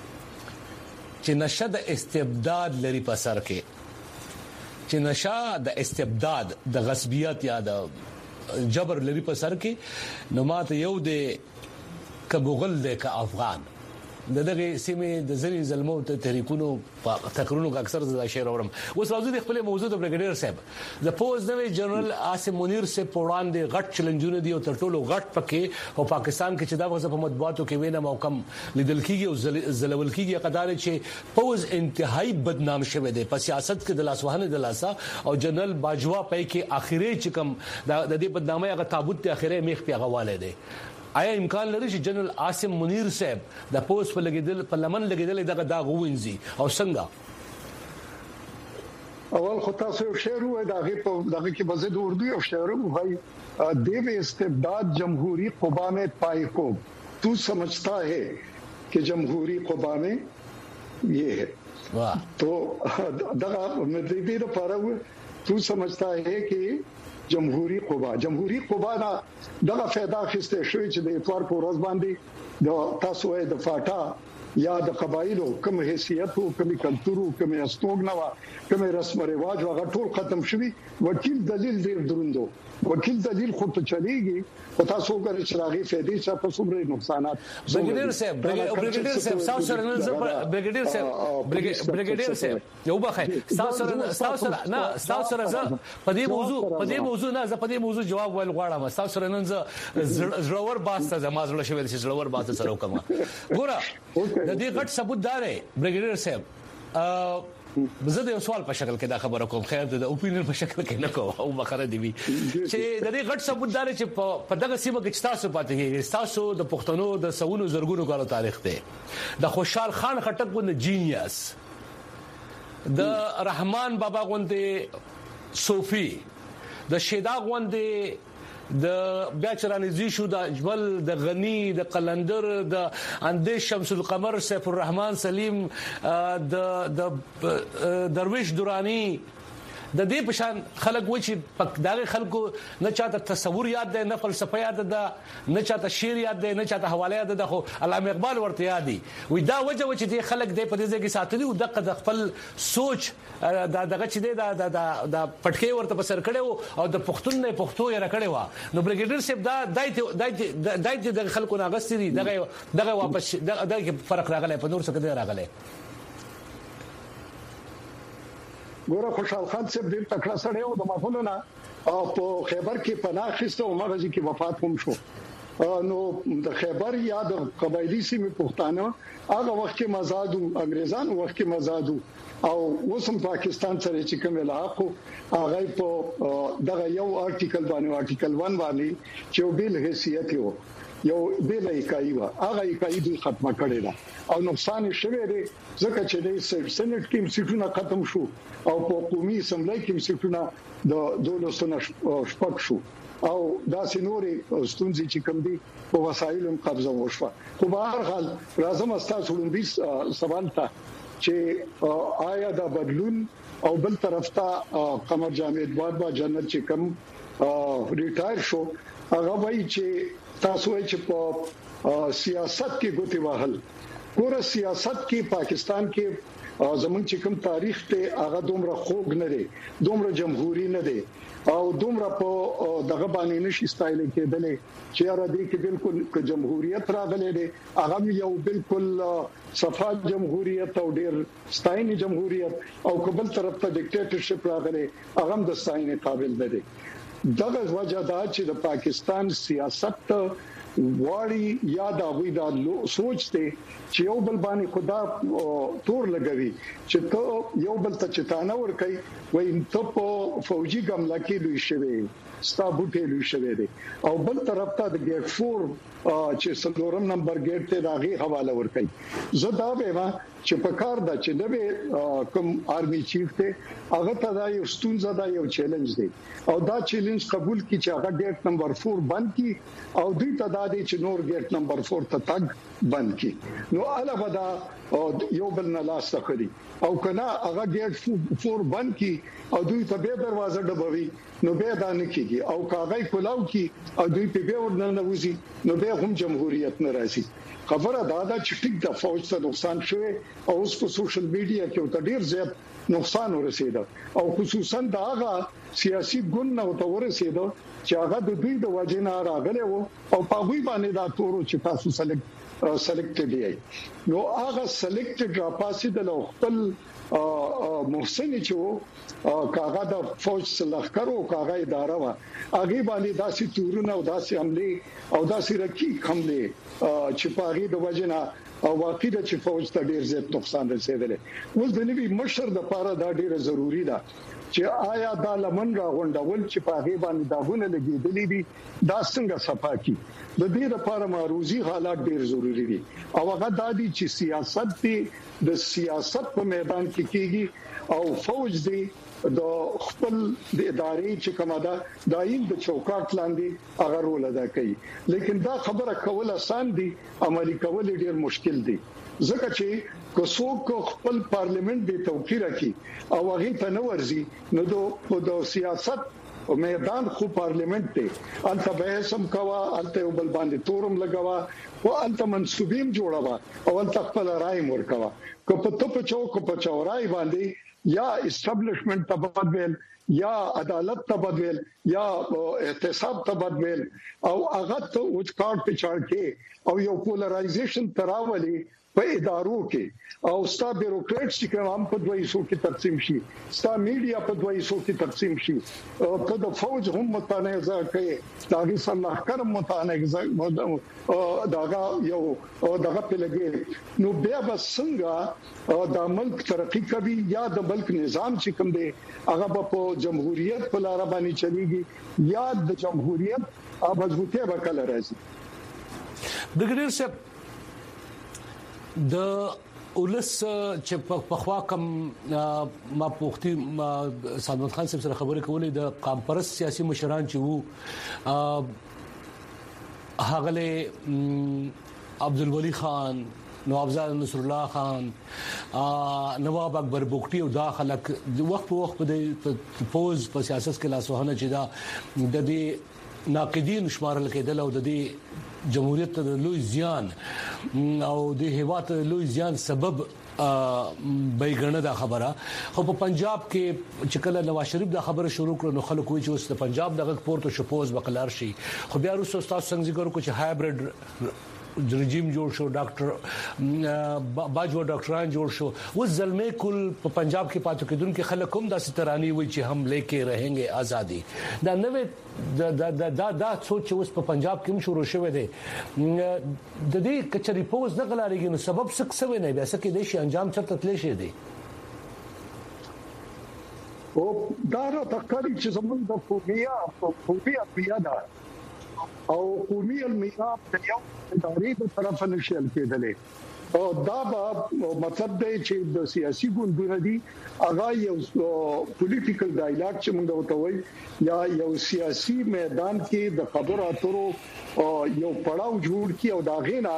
چې نشد استبداد لري په سر کې چې نشه د استبداد د غصبیت یا د جبر لري په سر کې نو ماته یو د کبوغل د افغان دغه سیمه د ځنی زلمو ته تحریکونو په تقریرونو کې اکثر د شعر اورم اوس راځي د خپل موضوع د برګیډیر صاحب د پوز نوې جنرال عاصم منیر سے پوړان دي غټ چیلنجونه دي او ترټولو غټ پکې او پاکستان کې چې دا وځه په مطبوعاتو کې وینم او کم لیدل کیږي او زلول کیږي قدار چې پوز انتهایی بدنام شوه دي په سیاست کې د لاسوهنه د لاسا او جنرال باجوا پې کې اخیری چې کم د دې بدنامۍ هغه تابوت ته اخیری میخ په غواله دي آیا امکان لري چې جنرال عاصم منیر صاحب د پوس په لګیدل په لمن لګیدل دغه دا غوینځي او څنګه اول خو تاسو یو شعر وای دغه په دغه کې بزید اردو یو شعر وای دیو استبداد جمهوری قبا میں پائے کو تو سمجھتا ہے کہ جمهوری قبا میں یہ ہے واہ تو دغه مدې دې لپاره تو سمجھتا ہے کہ جمهوری قبا جمهوری قبا دا دغه فایده اخیسته شوی چې د اتوار په ورځ باندې د تاسو د فاټا یا د قبایلو کوم حیثیت او کوم کلتور او کوم استوګنوا کوم رسم او رواج هغه ټول ختم شوی وکیل دلیل ډیر دروندو وکیل دلیل خو ته چلیږي او تاسو ګر چراغي فائدې څخه په څومره نقصانات برګیډیر صاحب برګیډیر صاحب تاسو سره نه برګیډیر صاحب برګیډیر صاحب یو بخای تاسو سره تاسو سره نه تاسو سره په دې موضوع په دې موضوع نه زه په دې موضوع جواب ویل غواړم تاسو سره نن زه زړور باسته زما زړه شوی چې زړور باسته سره وکم ګوره د دې غټ ثبوت دار برګیډیر صاحب زه د یو سوال په شکل کې دا خبره کوم خیر د اپینین په شکل کې نه کوم او بخره دی چې د دې غټ ثبوت دار چې په دغه سیمه کې تاسو پاتې کیږي تاسو د پښتنو د سونو زرګونو کالو تاریخ ته د خوشحال خان خټک غو جینیس د رحمان بابا غوندې صوفي د شیدا غوندې د بیا چرانیزي شو د اجمل د غنی د قلندر د اندیش شمس القمر سیف الرحمن سلیم د د درویش دورانی د دې پشان خلک و چې دغه خلکو نه چاته تصور یاد ده نه فلسفه یاد ده نه چاته شعر یاد ده نه چاته حواله یاد ده خو علامه اقبال ورته یادي وي دا وجه و چې د خلک د په دې ځای کې ساتلي او د خپل سوچ دا دغه چې د د پټکي ورته بسر کړي او د پښتون نه پښتو یې راکړي و نو برګیډیر صاحب دا دای دای د خلکو نه غستري دغه دغه واپس دغه فرق راغلی په نور څه کې راغلی ګوره خوشحال خان صاحب ډیر تکړه سره و د مافولونه او په خیبر کې پناه خسته او مغزي کې وفات هم شو نو د خیبر یا د قبایلی سیمې پښتانه هغه وخت کې مزادو انګريزان وخت کې مزادو او وسم پاکستان سره چې کوم علاقو هغه په دغه یو آرټیکل باندې آرټیکل ون باندې چې بیل حیثیت یو یو بیل اکای و هغه اکای د ختمه کړی دا او نقصان شوه دی ځکه چې د سېنات کې سیټونه ختم شو او په قومي اسمبلی کې سیټونه د دولسونه شپږ شو او دا سينوري ستونزي چې کوم دي په وسایلو قبضه وشوه. خو په هر حال لازم استاسو لومبي سوال ته چې آیا دا بدلون او بل طرف ته قمر جاوید بابا جنرال چې کوم ریټایر شو هغه وایي چې تاسو یې چې په سیاست کې ګوتې وهل ګوره سیاست کې پاکستان کې زمونږ چې کوم تاریخ ته هغه دومره خوږ نه دی دومره جمهوریت نه دی او دومره په دغه باندې نشي ستایل کېدلې چې را دي کې بالکل جمهوریت راغلي دی هغه یو بالکل صفا جمهوریت او ډیر ستایني جمهوریت او قبل طرف ته ډیکټیټرشپ راغلي هغه د ستایني قابل نه دی. دغه وجه دا چې د پاکستان سیاست واړی یا دا وې دا سوچ ته چې یو بل باندې خدا تور لګوي چې ته یو بل ته چتانه ور کوي وای ته په فوجي ګملا کې لوي شوی ستا بوټي لوي شوی دی او بل طرف ته د ګیټ فور چې څلورم نمبر ګیټ ته راغي حواله ور کوي زه دا به چې په کار دا چې د کوم آرمي چیف ته هغه ته دا یو ستونزه دا یو چیلنج دی او دا چیلنج قبول کی چې هغه ګیټ نمبر چار بند کی او دوی ته دا دی چې نور ګیټ نمبر چار ته تګ بند کی نو علاوه دا یو بل نه لاس تخري او کنا هغه ګیټ چار بند کی او دوی ته به دروازه ډبوي نو به دا نه کیږي او کاغی کولاو کی او دوی په به ورننه وځي نو به هم جمهوریت نه راځي. خبره دا ده چې ټیک د فوج ته نقصان شوی او اوس په سوشل میډیا کې ته ډیر زیات نقصان ورسېده او خصوصا دا هغه سیاسي ګوند او ته ورسېده چې هغه د دوی د وجنه راغله او په هغه باندې دا تورو چې تاسو سلیکټ سلیکټډ دی نو هغه سلیکټډ را پاسې د خپل محسن چې کاغه د فوج سلخکرو کاغه اداره وا هغه باندې داسې تورونه او داسې حمله او داسې رقیق حمله چې پاغي د وجنه او واقعي د چې فوج ته ډیر زیات نقصان رسیدلی اوس د نوي مشر د پاره دا ډیره ضروری ده چې آیا دا لمن راغونډول چې پاغي باندې داونه لګیدلې دي دا څنګه صفا کی د دې لپاره معروضي حالات ډیر ضروری دي او هغه د دې چې سیاست دی د سیاست په میدان کې کیږي او فوج دی د خپل د ادارې چې کومه ده دایم د چوکاټ لاندې هغه رول ادا کوي لیکن دا خبره کول آسان دي عملی کول ډیر مشکل دي ځکه چې کو څوک خپل پارلیمنت به توقیر کوي او هغه ته نه ورزي نو د سیاست او میدان خو پارلیمنت ته انت به سم کوا انت بل باندې تورم لګوا او انت منسوبیم جوړوا او انت خپل رائے ورکوا کو په تو په چوک په چورای باندې یا اسټابلیشمنت تبدل یا عدالت تبدل یا احتساب تبدل او هغه ته اوچ کارت په چاړ کې او یو پولرایزیشن تراولي په ادارو کې او ستا بیوروکریټس چې کوم په دوه حصو کې تقسیم شي ستا میډیا په دوه حصو کې تقسیم شي او ته د فوج هم متنازع کوي داغي صلاح کرم متنازع داغه یو دغه په لګي نو بیا بسنګا د ملک ترقی کوي یا د ملک نظام چې کوم دی هغه په جمهوریت په لار باندې چلیږي یا د جمهوریت ابضبوطه وکړه راځي د ګډیر سپ د ولس چې په خوا کم ما پوښتنه سلمان خان صاحب سره خبرې کولې د قامپرس سیاسي مشران چې وو هغه عبدالولي خان نوابزاد نصر الله خان نواب اکبر بوکټي او دا خلک د وخت په وخت په پوز په سیاست کې لاسوهنه چې دا د دې ناقدین شمارل کېدل او د دې جمهوریت ته لوی زیان او د هیواد لوی زیان سبب بیګنه دا خبره خو په پنجاب کې چې کله نواز شریف دا خبره شروع کړه نو خلک وایي چې اوس د پنجاب دغه پورته شپوز بقلار شي خو بیا وروسته تاسو څنګه ذکر وکړو چې هایبرډ رژیم جوړ شو ډاکټر باجو ډاکټران جوړ شو و زلمه کل په پنجاب کې پاتو کېدونکو خلک هم د سترانی وي چې هم لیکي رهنګي ازادي دا نوې دا دا دا دا سوچ اوس په پنجاب کې هم شروع شوه دی د دې کچري پوز نه غلاړي نو سبب څه څه نه بیا څه کې د شي انجام چرته تللی شي دی او دا را تکاري چې زمونږ د فوبیا په فوبیا پیاده او قومي المیثاق د یو ادارې په طرف نشل کېدلې او دا به مطلب دی چې د سیاسي ګوندونو دي هغه یو پولیټیکل ډایلاګ چې موږ وتوي یا یو سیاسي میدان کې د خبرو اترو یو پړاو جوړ کی او دا غینا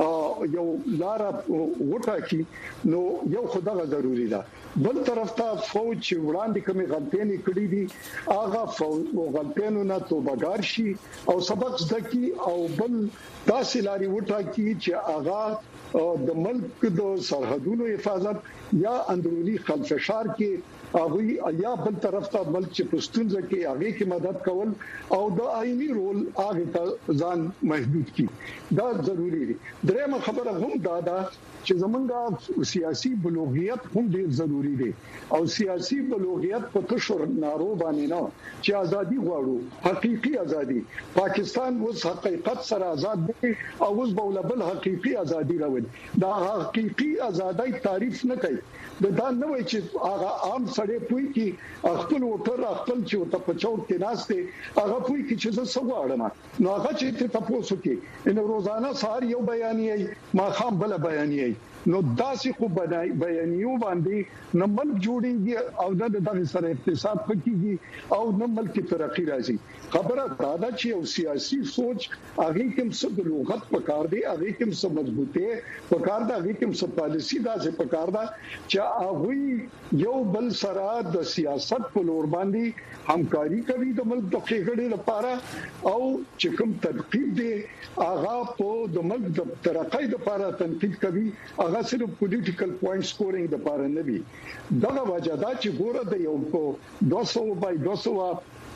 یو لار وټا کی نو یو خدای ضروری ده بل طرف ته فوج چې وړاندې کومې غلطۍ کړې دي هغه غلطیانو نه توبګار شي او سبق زده کی او بل داسې لاري وټا کی چې هغه د ملک د سرحدونو حفاظت یا اندرونی خلفشار کې هغه یا بل طرف ته ملک چې پښتونځ کې هغه کې مدد کول او د آئینی رول هغه ته ځان محدود کی دا ضروری دی درېمه خبره هم دا ده چې زمونږه سیاسي بلوغیت هم ډیر ضروری دی او سیاسي بلوغیت په تشور نارو باندې نه چې ازادي غواړو حقيقي ازادي پاکستان اوس حقیقت سره آزاد دی او اوس بولبل حقيقي ازادي راوړي دا حقيقي ازادي تعریف نه کوي دا نه وایي چې هغه عام سړی پوي کې خپل وټر خپل چې ته په چوک کې ناشته هغه پوي کې چې څه سواړم نو هغه چې تاسو کې ان روزانه سهار یو بیانیه ما خام بل بیانیه نو داسې خو بیانیو باندې نمل جوړیږي او د دغه سره اقتصاد پکېږي او نمل کې ترقی راځي خبره دا ده چې یو سیاسي سوچ هغه کوم څه د لغت په کار دی هغه کوم څه مضبوطه په کار دی هغه کوم څه پالیسی دا څه په کار ده چې هغه یو بل سره د سیاست په لور باندې همکاري کوي د ملک د خېګړې لپاره او چې کوم تدقیق دی هغه په د ملک د ترقۍ لپاره تنقید کوي هغه صرف پولیټیکل پوینټ سکورینګ د لپاره نه وي دغه وجه دا چې ګوره د یو دوه سوه بای دوه سوه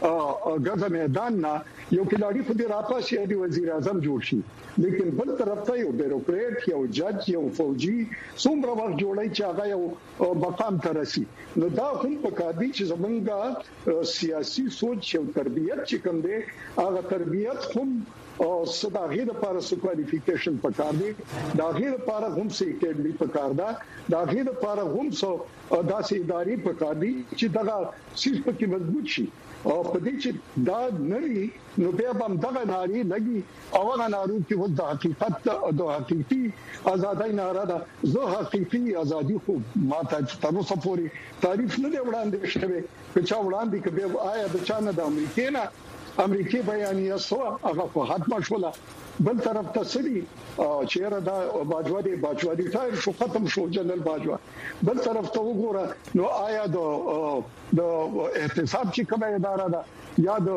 غزه میدان نه یو کلاړي په دې راپاسي دی وزیر اعظم جوړ شي لیکن بل طرف ته یو بیروکریټ یو جج یو فوجي څومره وخت جوړای چې هغه یو مقام ته رسي نو دا هم په کار دي چې زمونږه سیاسي سوچ او تربيت چې کوم دی هغه تربيت هم او صدا غیر لپاره سو کوالیفیکیشن پکار دی دا غیر لپاره هم سي اکیډمي پکار ده دا غیر لپاره هم سو داسې ادارې پکار دي چې دا سیس پکې مضبوط شي او په دې چې دا نری نو بیا هم دغه ناري لګي او هغه نارو چې و د حقیقت د حقيقي ازادۍ ناره ده زه حقيقي ازادي خو ماته تاسو سپوري تعریف نه دی وړاندې شوی چې چا وړاندې کبه آیا د چانه د امریکای نه امریکای بیانیه سو هغه په حتما شوله بل طرف ته سړي چیرې دا باجوا دي باجوا دي ټایر شو ختم شو جنرال باجوا بل طرف ته وګوره نو آیا د د احتساب چې کومه اداره ده یا د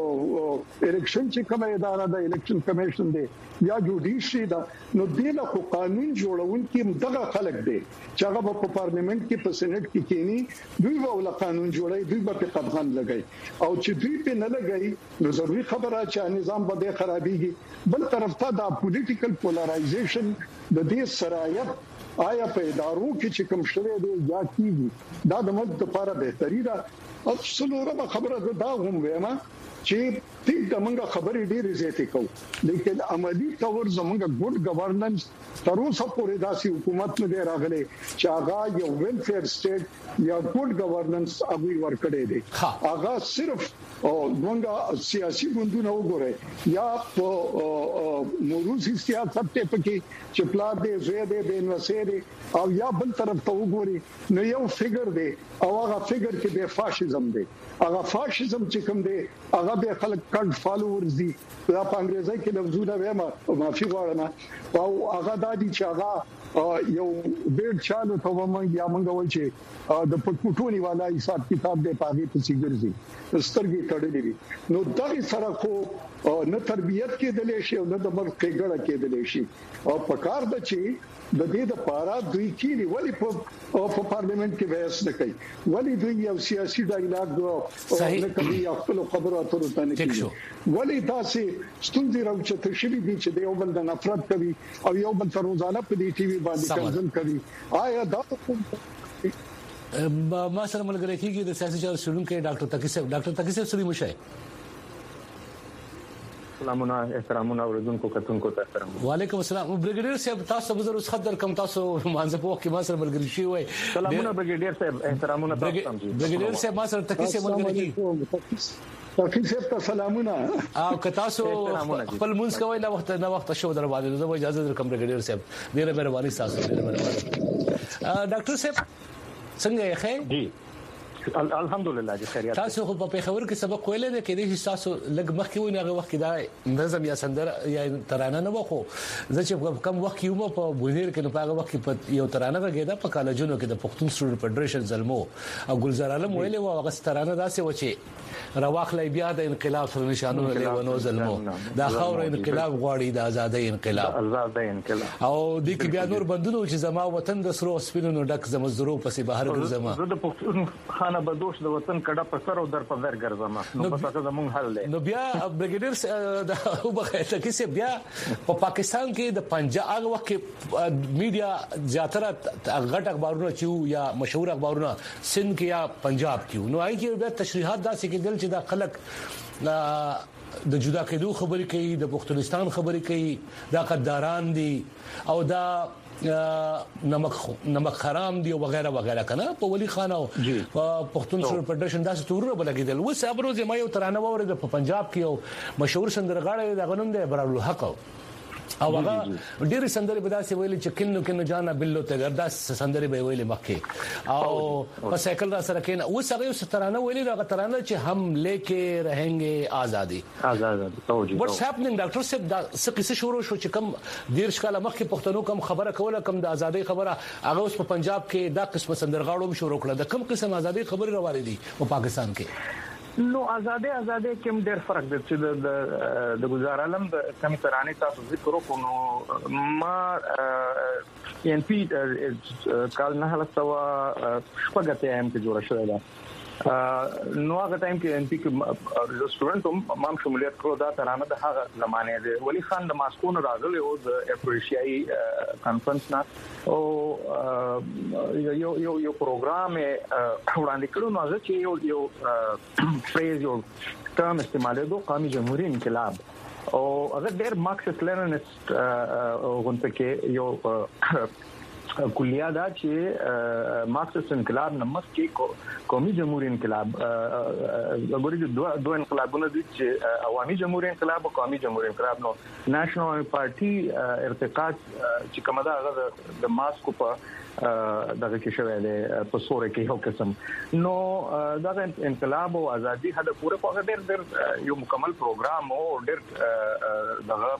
الیکشن چې کومه اداره ده الیکشن کمیشن دی یا جوډیشي ده نو دله خو قانون جوړون کې دغه خلک دي چې هغه په پارلیمنت کې په سېنات کې کېني دوی ولا قانون جوړي دوی په قدغن لګي او چې دوی په نه لګي نو ضروري خبره چې نظام به خرابيږي بل طرف ته دا پولیټیکل پولرایزیشن د دې سرایت آیا په ادارو کې چې کوم شوه دی یا کیږي دا د ملک لپاره بهتري ده اصلوره خبره دا هم وایم چې دې دمنګه خبرې ډېرې زیاتې کوي لیکن عملی تور زمونږه ګډ گورننس تر اوسه پورې داسې حکومت نه دی راغلی چې هغه یو ویلفیر سټیټ یا ګډ گورننس هغه ورکړي دي هغه صرف او دغه سیاسي ګوندونه وګوري یا په موروثي سیاست ته پکې چې پلان دې زوی دې بنوسېري او یا بل طرف ته وګوري نو یو فګر دی او هغه فګر کې به فاشیزم دی هغه فاشیزم چې کوم دی هغه به خلک کډ فالوورز دي دا په انګریزي کې لفظونه وایم معافي غواړم او هغه د دې چې هغه یو ډېر چالو ته ومن یا مونږ وایي چې د پټوټونی والا حساب کتاب دې پاږي په سیګرزي سترګې تړلې دي نو دا سره خو نه تربيت کېدلې شي او نه د مرګ کېګړه کېدلې شي او په کار د چې د دې د پاره دوی کېږي ولی په په پارلیمنت کې بحث نه کوي ولی دوی یو سیاسي ډایلاګ نه کوي خپل خبرو اترو ته نه کوي ولی تاسو ستوندې راوچته شي دي چې یو بل د نفرت کوي او یو بل تر روزانه په دې ټي وي باندې کنځل کوي آیا دا ما سره ملګری کیږي د سیاسي چارو شروع کې ډاکټر تقی صاحب ډاکټر تقی صاحب سړي مشه سلامونه احترامونه اوریدونکو کتونکو ته احترام. وعلیکم السلام. بریګیډیر صاحب تاسو به زه اوس خبر کوم تاسو مانځ په وخت کې ما سره ملګری شي وای. سلامونه بریګیډیر صاحب احترامونه تاسو ته. بریګیډیر صاحب ما سره تکي سي ملګری کی. تکي صاحب ته سلامونه. او که تاسو خپل مونږ کوي نه وخت نه وخت شو در باندې زه اجازه درکم بریګیډیر صاحب. ډیره مهرباني تاسو ډیره مهرباني. ډاکټر صاحب څنګه یې خیر؟ جی الحمدلله جی خیریت. تاسو خو په پیښور کې سبق ویل دي کې د تاسو لګ مخ کې ونه هغه وخت کې دا نظم یا سندر یا ترانه نه وخو زه چې کم وخت کې ومه په بونیر کې په هغه وخت کې په یو ترانه غږیدا په کالجونو کې د پښتون سټوډنټ فدریشن زلمو او ګلزار عالم ویل و هغه ترانه داسې و چې رواخلې بیا د انقلاب سره نشانونه لیونو زلمو دا خاور انقلاب غواړي د ازادۍ انقلاب ازادۍ انقلاب او د کې بیا نور بندونو چې زما وطن د سرو سپینونو ډک زمزرو پسې بهر ګرځما زه د پښتون خانه بدوش د وطن کډه پر سر او در په ور ګرځما نو په تاسو زمون حل دی. نو بیا بریګیډیر د وبخښه کیسه بیا په پاکستان کې د پنجاب هغه وخت کې میډیا زیاتره غټ اخبارونه چې یا مشهور اخبارونه سند کې یا پنجاب کې نو آی کې بیا تشریحات داسې کې دل چې دا خلک د جدا کېدو خبرې کوي د پښتونستان خبرې کوي دا قداران دي او دا نمک نمک حرام دی او وغیرہ وغیرہ کنه په ولی خان او پښتون سټوډنټ فدریشن داسې تورونه بلګیدل و صبر روز ما یو ترانه وره د پنجاب کې او مشهور سندرغاړی د غنوم دی برابر الحق او هغه ډېر سندري به داسې ویلي چې کینو کینو جانا بلو ته ګردا سندري به ویلي مکه او په سایکل را سره کین او سره یو ترانه ویلي دا ترانه چې هم لیکه رهنګي ازادي ازادي توجه واتس هپنینګ ډاکټر صاحب دا څه قصه شروع شو چې کم ډیر شکاله مخکې پښتنو کم خبره کوله کم د ازادي خبره هغه اوس په پنجاب کې دا قسم سندرغاړو شروع کړه د کم قسم ازادي خبره روانه دي په پاکستان کې. نو ازادي ازادي کوم ډېر فرق دی چې د د گزار عالم د کم ترانه تاسو ذکر وکړو ما ان پی کال نه هله سوا شپږته ایم کې جوړه شوې ده نو هغه ټایم کې ان پی کې سټوډنټ هم شمولیت کړو دا ترانه د هغه زمانه دی ولی خان د ماسکو نه راغلی او د افریشیاي کانفرنس نه او یو یو یو پروګرام وړاندې کړو نو هغه چې یو یو فریز یو ټرم استعمالې دوه قومي جمهوریت انقلاب او هغه ډېر مارکسیست لیننیست غونډه کې یو کلیه دا چې مارکسیست انقلاب نمک کې قومي جمهوریت انقلاب وګورئ دوه دوه انقلابونه دي چې عوامي جمهوریت انقلاب او قومي جمهوریت انقلاب نو نېشنل پارټي ارتقا چې کومه دا هغه د ماسکو په دغه کې شوی دی په سوري کې یو قسم نو دا انقلاب او ازادي هدا پوره په ډېر ډېر یو مکمل پروګرام او ډېر دغه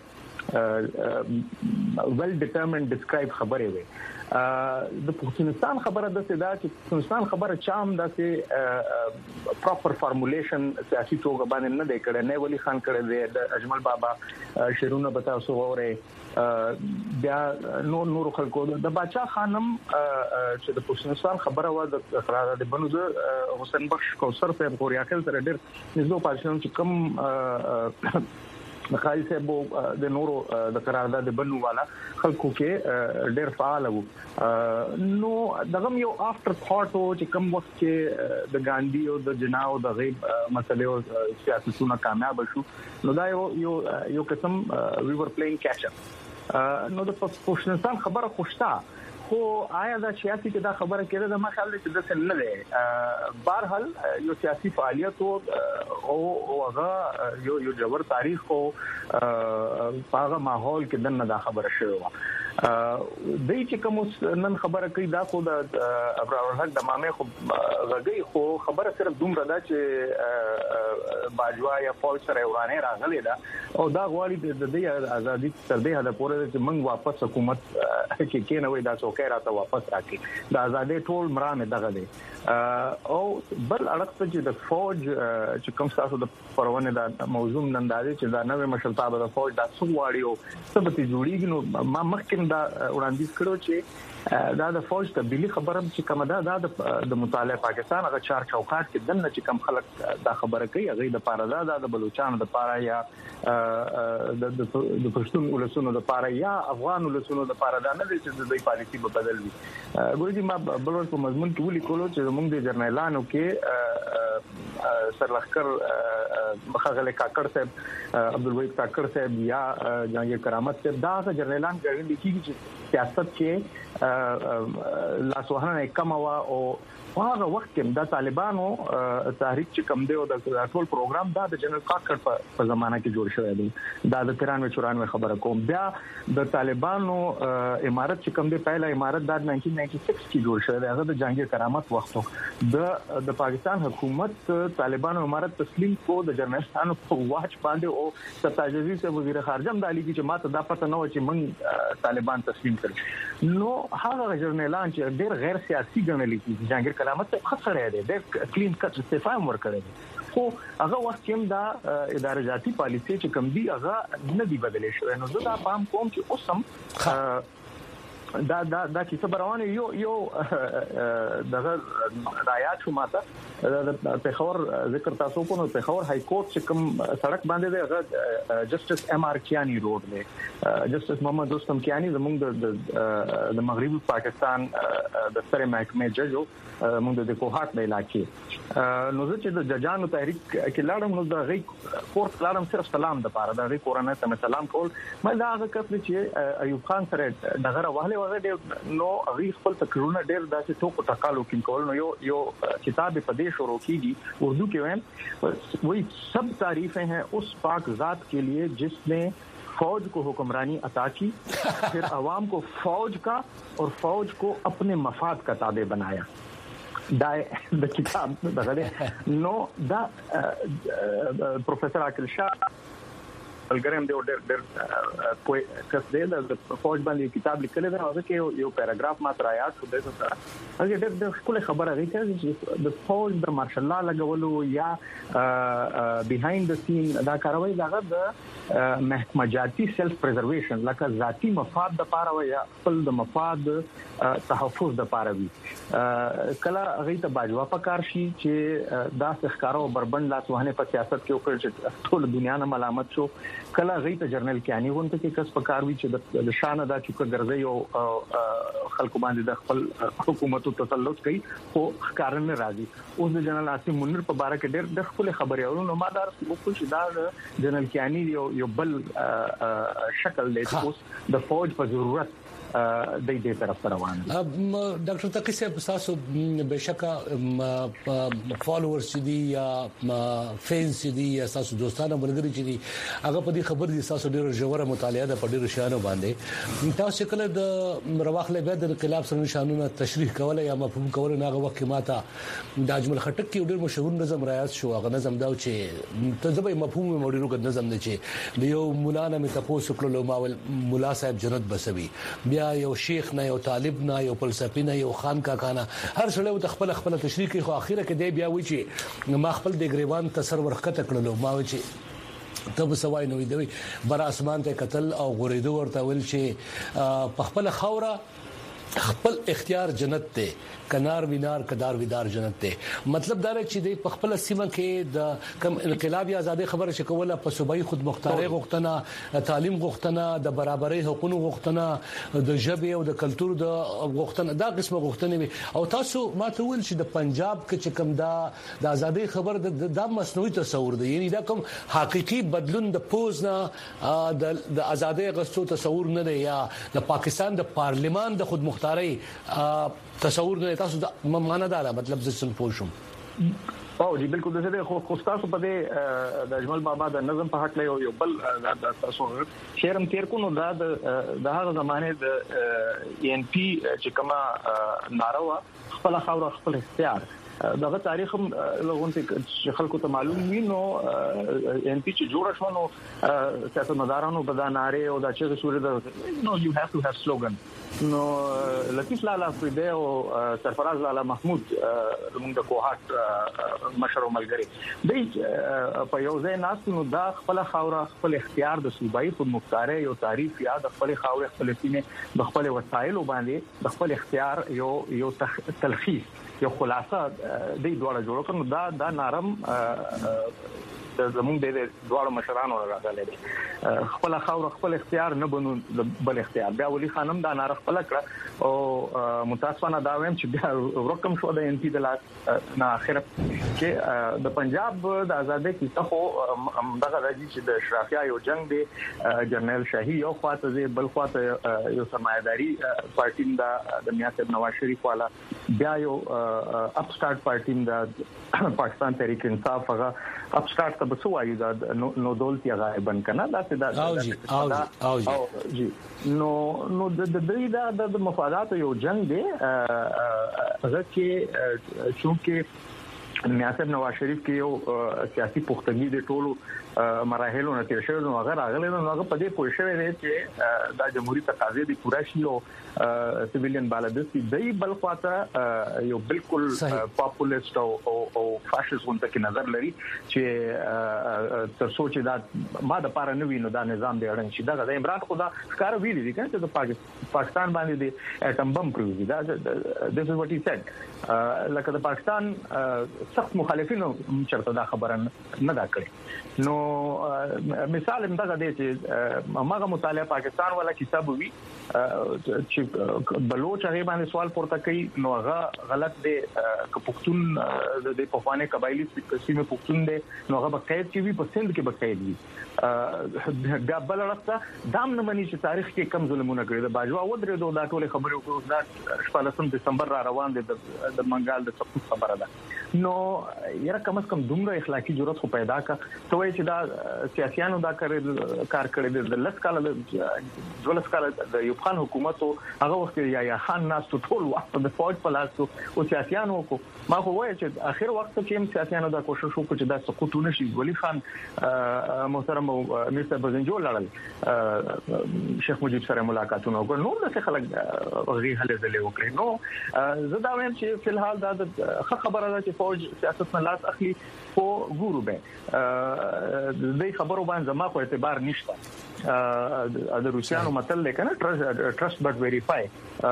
ویل ډیټرمنډ ډیسکرایب خبره وي د پښتونستان خبره د سدا چې پښتونستان خبره چام داسې پراپر فارمولیشن سیاسي توګه باندې نه دی کړی نه ولی خان کړی دی د اجمل بابا شیرونه بتا سو وره بیا نور نور خلکو د بچا خانم چې د پښتونستان خبره و د قرارداد بنوز حسین بخش کوثر صاحب غوریاکل سره ډېر نږدې پاتې چې کوم مخای صاحب د نورو د قرارداد بنو والا خلکو کې ډېر فعال وو نو دغه یو افټر ثاټ او چې کوم وخت کې د ګاندھی او د جناو د غیب مسلې او سیاستونه کامیاب شو نو دا یو یو قسم وی ور پلیینګ کیچ اپ نو د پښتونستان خبره خوشتا خو آیا دا سیاسي کې دا خبره کړه د ما خیال دی چې د څه نه دی بهرحال یو سیاسي فعالیت او او هغه یو یو جوړ تاریخ او هغه ماحول کې دنه دا خبره شوی و د چې کوم نن خبره کوي دا خو د ابرار الحق د مامه خو غږی خو خبره صرف دومره ده چې باجوا یا فوج سره ورانه راغلی دا او دا غواړي د دې ازادي تر دې حد پورې چې موږ واپس حکومت کې کې نه وي دا څوک راته واپس راکړي د ازادي ټول مرامه دغه دی او بل اړخ ته چې د فوج چې کوم تاسو د پرونه د موضوع نن دا چې دا نوې مشرتابه د فوج د څو واړیو سبتي جوړیږي نو ما مخکې دا وړاندیز کړو چې دا د فوج تبدیلی خبره چې کومه ده د مطالعه پاکستان هغه چار چوکاټ کې دنه چې کم خلک دا خبره کوي هغه د پاره دا د بلوچستان د پاره یا د د پښتون ولسونو د پاره یا افغان ولسونو د پاره دا نه دي چې د دوی پالیسي په بدل وي ګورې ما بلور په مضمون کې ولي کولو چې موږ د جرنالانو کې سرلخر مخغل کاکړ صاحب عبدالوهید کاکړ صاحب یا جهانگیر کرامت صاحب دا جرنیلان ګڼل کیږي چې سیاست کې لاسوهنه کم وا او هغه وخت کې د طالبانو تحریک چې کم دی او د ټول پروګرام دا د جنرال کاکړ په زمانہ کې جوړ شوی دی دا د ترانوي چورانوي خبره کوم بیا د طالبانو امارت چې کم دی پهلا امارت د نولس سوه نولانزه کې جوړ شوی دی هغه د جهانگیر کرامت وختو د د پاکستان حکومت طالبانو امارت تسلیم کو د جرنالستانو په واچ باندې او ستاجزي سے وزیر خارجه هم دالي چې ماته دا پته نه و چې موږ طالبان تسلیم کړي نو هغه جرنالان چې ډېر غیر سیاسي ګڼل کیږي جهانگیر کرامت څه خسرې ده د کلین کټ استعفا ورکړي خو هغه وخت هم دا اداره جاتی پالیسي چې کوم دی هغه نه دی بدلې شوی نو دا پام کوم چې اوسم دا دا دا چې روانه یو یو دغه رایات شو ماته د پیښور ذکر تاسو کو نو پیښور های کورټ چې کوم سړک باندې دی هغه جسټس ام ار کیانی روډ دی جسټس محمد دوستم کیانی زموږ د د مغربي پاکستان د ستر محکمې جج موږ د کوهات د علاقې نو چې د ججانو تحریک کې لاړم نو د غي کورټ لاړم صرف سلام د پاره د غي کورانه ته سلام کول مې دا هغه کس چې ایوب خان سره دغه راوهله نو غي خپل تکرونه ډېر داسې ټوکو ټکالو کې کول نو یو یو کتاب په دې شروع کیږي اردو کې ویم وہی سب تعریفیں ہیں اس پاک ذات کے لیے جس نے فوج کو حکمرانی عطا کی پھر عوام کو فوج کا اور فوج کو اپنے مفاد کا تابع بنایا دا د کتاب دغه نو دا پروفیسور عاقل شاه الګرام دی ډېر ډېر کوئی کس دی د فوج باندې کتاب لیکل دی هغه کې یو پیراګراف ما تر آیات شو دی هغه ډېر ډېر خپل خبره غي چې د فوج د مارشل الله لګولو یا بیهایند د سین دا کاروي دغه د محکمه جاتی سیلف پریزرویشن لکه ذاتی مفاد د پاره یا خپل د مفاد تحفظ د پاره وي کله غي ته باجوا پکار شي چې دا ښکارو بربند لاسوهنه په سیاست کې وکړي چې ټول دنیا نه ملامت شو کله غي ته جرنل کیانی وونته کې کس پکار وی چې د شان ادا چې ګرځي او خلکو باندې د خپل حکومت تسلط کوي خو کارن راځي اوس د جنرال عاصم منیر په باره کې ډېر د خپل خبري اورونو ما دار وکړ چې دا جنرال کیانی یو یو بل شکل لري اوس د فوج په ضرورت د دې طرف روان دي ډاکټر تقی صاحب تاسو بشکا فالوورز دي یا فینز دي یا تاسو دوستانه ملګری چې دي هغه په دې خبر دي تاسو ډیره جوړه مطالعه ده په ډیره شانو باندې تاسو کله د رواخله به د انقلاب سره نشانونه تشریح کوله یا مفهوم کوله هغه وخت ماته د اجمل خټک کې ډیر مشهور نظم رایات شو هغه نظم دا چې تزبې مفهوم موري روګ نظم نه چې د یو مولانا می تاسو کړلو ماول مولا صاحب جنت بسوي بیا یو شیخ نه یو طالب نه یو فلسفي نه یو خان کا کانا هر څړې د خپل خپل تشریح کوي خو اخیره کې دی بیا وی چې ما خپل د ګریوان تسر ورخته کړلو ما وی چې تب سوای نو دی بر اسمان ته قتل او غریدو ورته ول چې په خپل خوره خپل اختیار جنت ته کنار وینار کدار ویدار جنت ته مطلب دا چې د خپل سیمه کې د کم انقلابي ازادي خبره شکوله په صوبایي خود مختاري غوښتنه تعلیم غوښتنه د برابرۍ حقوقو غوښتنه د ژبه او د کلچر د غوښتنه دا قسمه غوښتنه وي او تاسو ما ته ویل چې د پنجاب کې چې کم دا د ازادي خبر د مصنوعي تصور دی یعنی دا کوم حقيقي بدلون د پوز نه د ازادي غوښتو تصور نه دی یا د پاکستان د پارلیمان د خود مختاري تصور نه تاسو د معنا دا مطلب ز څنګه پوښوم او جی بالکل دغه خو خو تاسو په دې د اجمل بابا د نظم په حق له یو بل تاسو شهرم تیر کو نو دا د هغه زمانه د ان پی چې کما ناروا خپل خاور خپل اختیار دغه تاریخ هم لغونته خلکو ته معلوم وي نو ان پی چې جوړ شو نو سیاستمدارانو په دا ناره او دا چې سوري دا نو یو هاف ټو هاف سلوګن نو لطیف لالا فریده او سرفراز لالا محمود موږ د کوهات مشر ملګری د په یو ځای ناس نو دا خپل خاور خپل اختیار د صوبایي په مختاري یو تعریف یا د خپل خاور خپل سینې د خپل وسایل باندې د خپل اختیار یو یو تلخیص یو خلاصه د دوړه جوړ کړو دا دا نرم د زموږ د دوړو مشرانو راغلي دي خپل خاور خپل اختیار نه بنو بل اختیار بیا ولي خانم دا نار خپل کړ او متاسفانه دا ویم چې بیا رقم شو د ان پی د لاس نه اخر چې د پنجاب د آزادۍ کیسه خو دغه راځي چې د اشرافیه یو جنگ دی جنرال شاهي یو خواته دی بل خواته یو سرمایداري پارټي د میاں صاحب نواز شریف والا بیا یو اپ سٹارټ پارټي د پاکستان تحریک انصاف هغه اپ سٹارټ ته بسو وایي دا نو دولت یا غایبن کنه دا څه دا او جی نو نو د دې د مفادات یو جنگ دی هغه کې چونکه میاں صاحب نواز شریف کې یو سیاسي پختګي د ټولو مراحلو نه تیر شوی نو هغه راغلی نو هغه په دې پوه شوی دی چې د جمهوریت تقاضې د پوره شي او سیویلین بالادستي دی بل خواته یو بالکل پاپولیست او او فاشیست غونډه کې نظر لري چې تر سوچ دا ما د پاره نوې نو دا نظام دی اړین شي دا د عمران خدا ښکار ویلي دي چې د پاکستان باندې د اټم بم پروي دا this is what he said لکه د پاکستان سخت مخالفینو چرته دا خبره نه دا کړې نو مثال همدغه دی چې ماغه مطالعه پاکستان والا کتاب وی چې بلوچ هغه باندې سوال پورته کوي نو هغه غلط دی ک پښتون د پخوانه قبایلی سیمه پښتون دی نو هغه بقید کې وی په سند کې بقید وی بیا بل راځه دام نه مني چې تاریخ کې کم ظلمونه کړی د باجوا ودرې دوه دا ټول خبرې وکړو دا شپږم دسمبر را روان دي د منګال د سقوط خبره ده نو یره کم از کم دومره اخلاقی جرأت خو پیدا کا ته وایي چې دا سیاسيانو دا کار کار کړی د لس کال د ولس کال د یو خان حکومت هغه وخت یا یا خان ناس ټول وخت د فوج په لاس او سیاسيانو کو ما خو وایي چې اخر وخت کې هم سیاسيانو دا کوشش وکړي چې دا سقوط نشي ولی خان محترم مستر بزنجو لړل شیخ مجیب سره ملاقاتونه وکړ نو د څه خلک غي هله دلې وکړي نو زه دا وایم چې په الحال دا خبره ده چې فوج سیاست نه لاس اخلي خو ګورو به د دې خبرو باندې زما خو اعتبار نشته د روسيانو متل لیکنه ټرست بټ ویریفای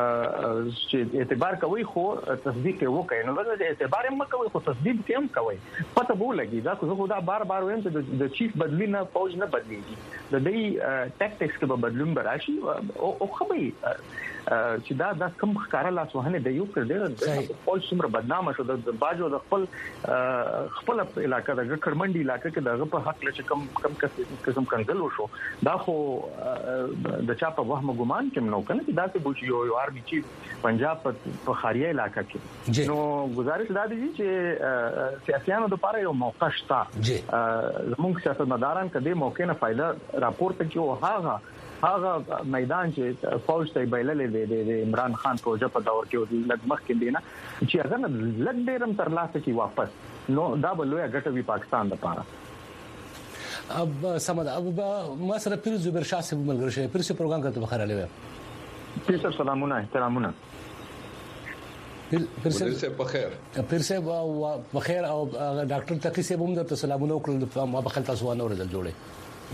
چې اعتبار کوي خو تصدیق وکړي نو دا اعتبار هم کوي خو تصدیق هم کوي پته بو لګي دا خو دا بار بار وایم چې د چیف بدلی نه فوج نه بدلیږي د دې ټیکټکس کې به بدلون براشي او خبري چې دا د کوم ښکارا لاس وهنه د یو کړ د فوج څومره بدنامه شو د باجو د خپل خپل علاقې د کړمنډي علاقې کې دغه په حق لچ کم کم قسم کنګل وشو دا خو د چا په وهم ګمان کې نو کنه چې دا څه بوشي یو آرمي چیف پنجاب په خاریه علاقې کې نو گزارش دا دي چې سیاسيانو د لپاره یو موقع شته زموږ سیاستمداران کدي موقع نه فائدہ راپورته کوي هغه هغه میدان چې فوج ته بیللې دی د عمران خان پروژه په دور کې لګمخ کې دی نه چې هغه لګ ډیرم تر لاسه کې واپس نو دا بلوي غټوي پاکستان لپاره اب سمد اب ما سره پیر زبیر شاه صاحب ملګری شه پیر څه پروګرام کوي بخیر علی پیر صاحب سلامونه احترامونه پیر صاحب بخیر پیر صاحب بخیر او ډاکټر تقی صاحب هم د سلامونه وکړل ما بخل تاسو ونه ورزل جوړه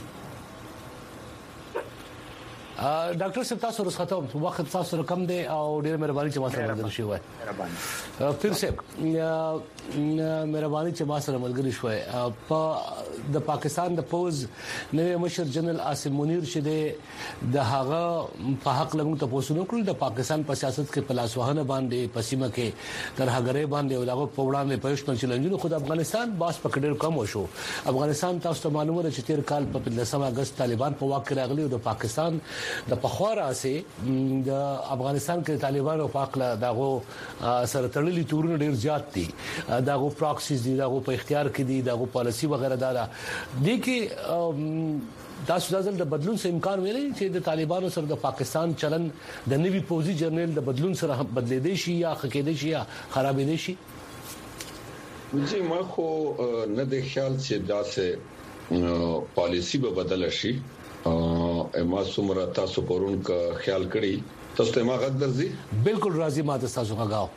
ډاکټر صاحب تاسو رسخته وخت تاسو رقم دی او ډیر مهرباني چې ما سره ملګری شوی مهرباني پیر صاحب مهرباني چې ما سره ملګری شوی په د پاکستان د پوز نوې مشر جنرال عاصم منیر چې دی د هغه په حق لګو ته پوسونو کړل د پاکستان په سیاست کې پلاسوهنه باندې پسیمه کې تر هغه باندې او هغه په وړاندې پېښ چلنجونو خو د افغانستان باس پکډر کم وشو افغانستان تاسو ته معلومه ده چې تیر کال په پنځم اگست طالبان په واک راغلي او د پاکستان د پخواره سي د افغانستان کې طالبانو په اقلا دغه سره تړلي تورونه ډیر زیات دي دغه پراکسیز دي دغه په اختیار کې دي دغه پالیسی وغیرہ دا دي کې تاسو ځل د بدلون څخه امکان ویلي چې د طالبانو سره د پاکستان چلن د نوي پوزي جرنل د بدلون سره بدلې دي شي یا خکې دي شي یا خرابې دي شي جی ما خو نه د خیال چې دا سه پالیسی به بدل شي ا ما سمره تاسو پرون کا خیال کړی تاسو ته ما غږ درځي بالکل راضي ما تاسو غاو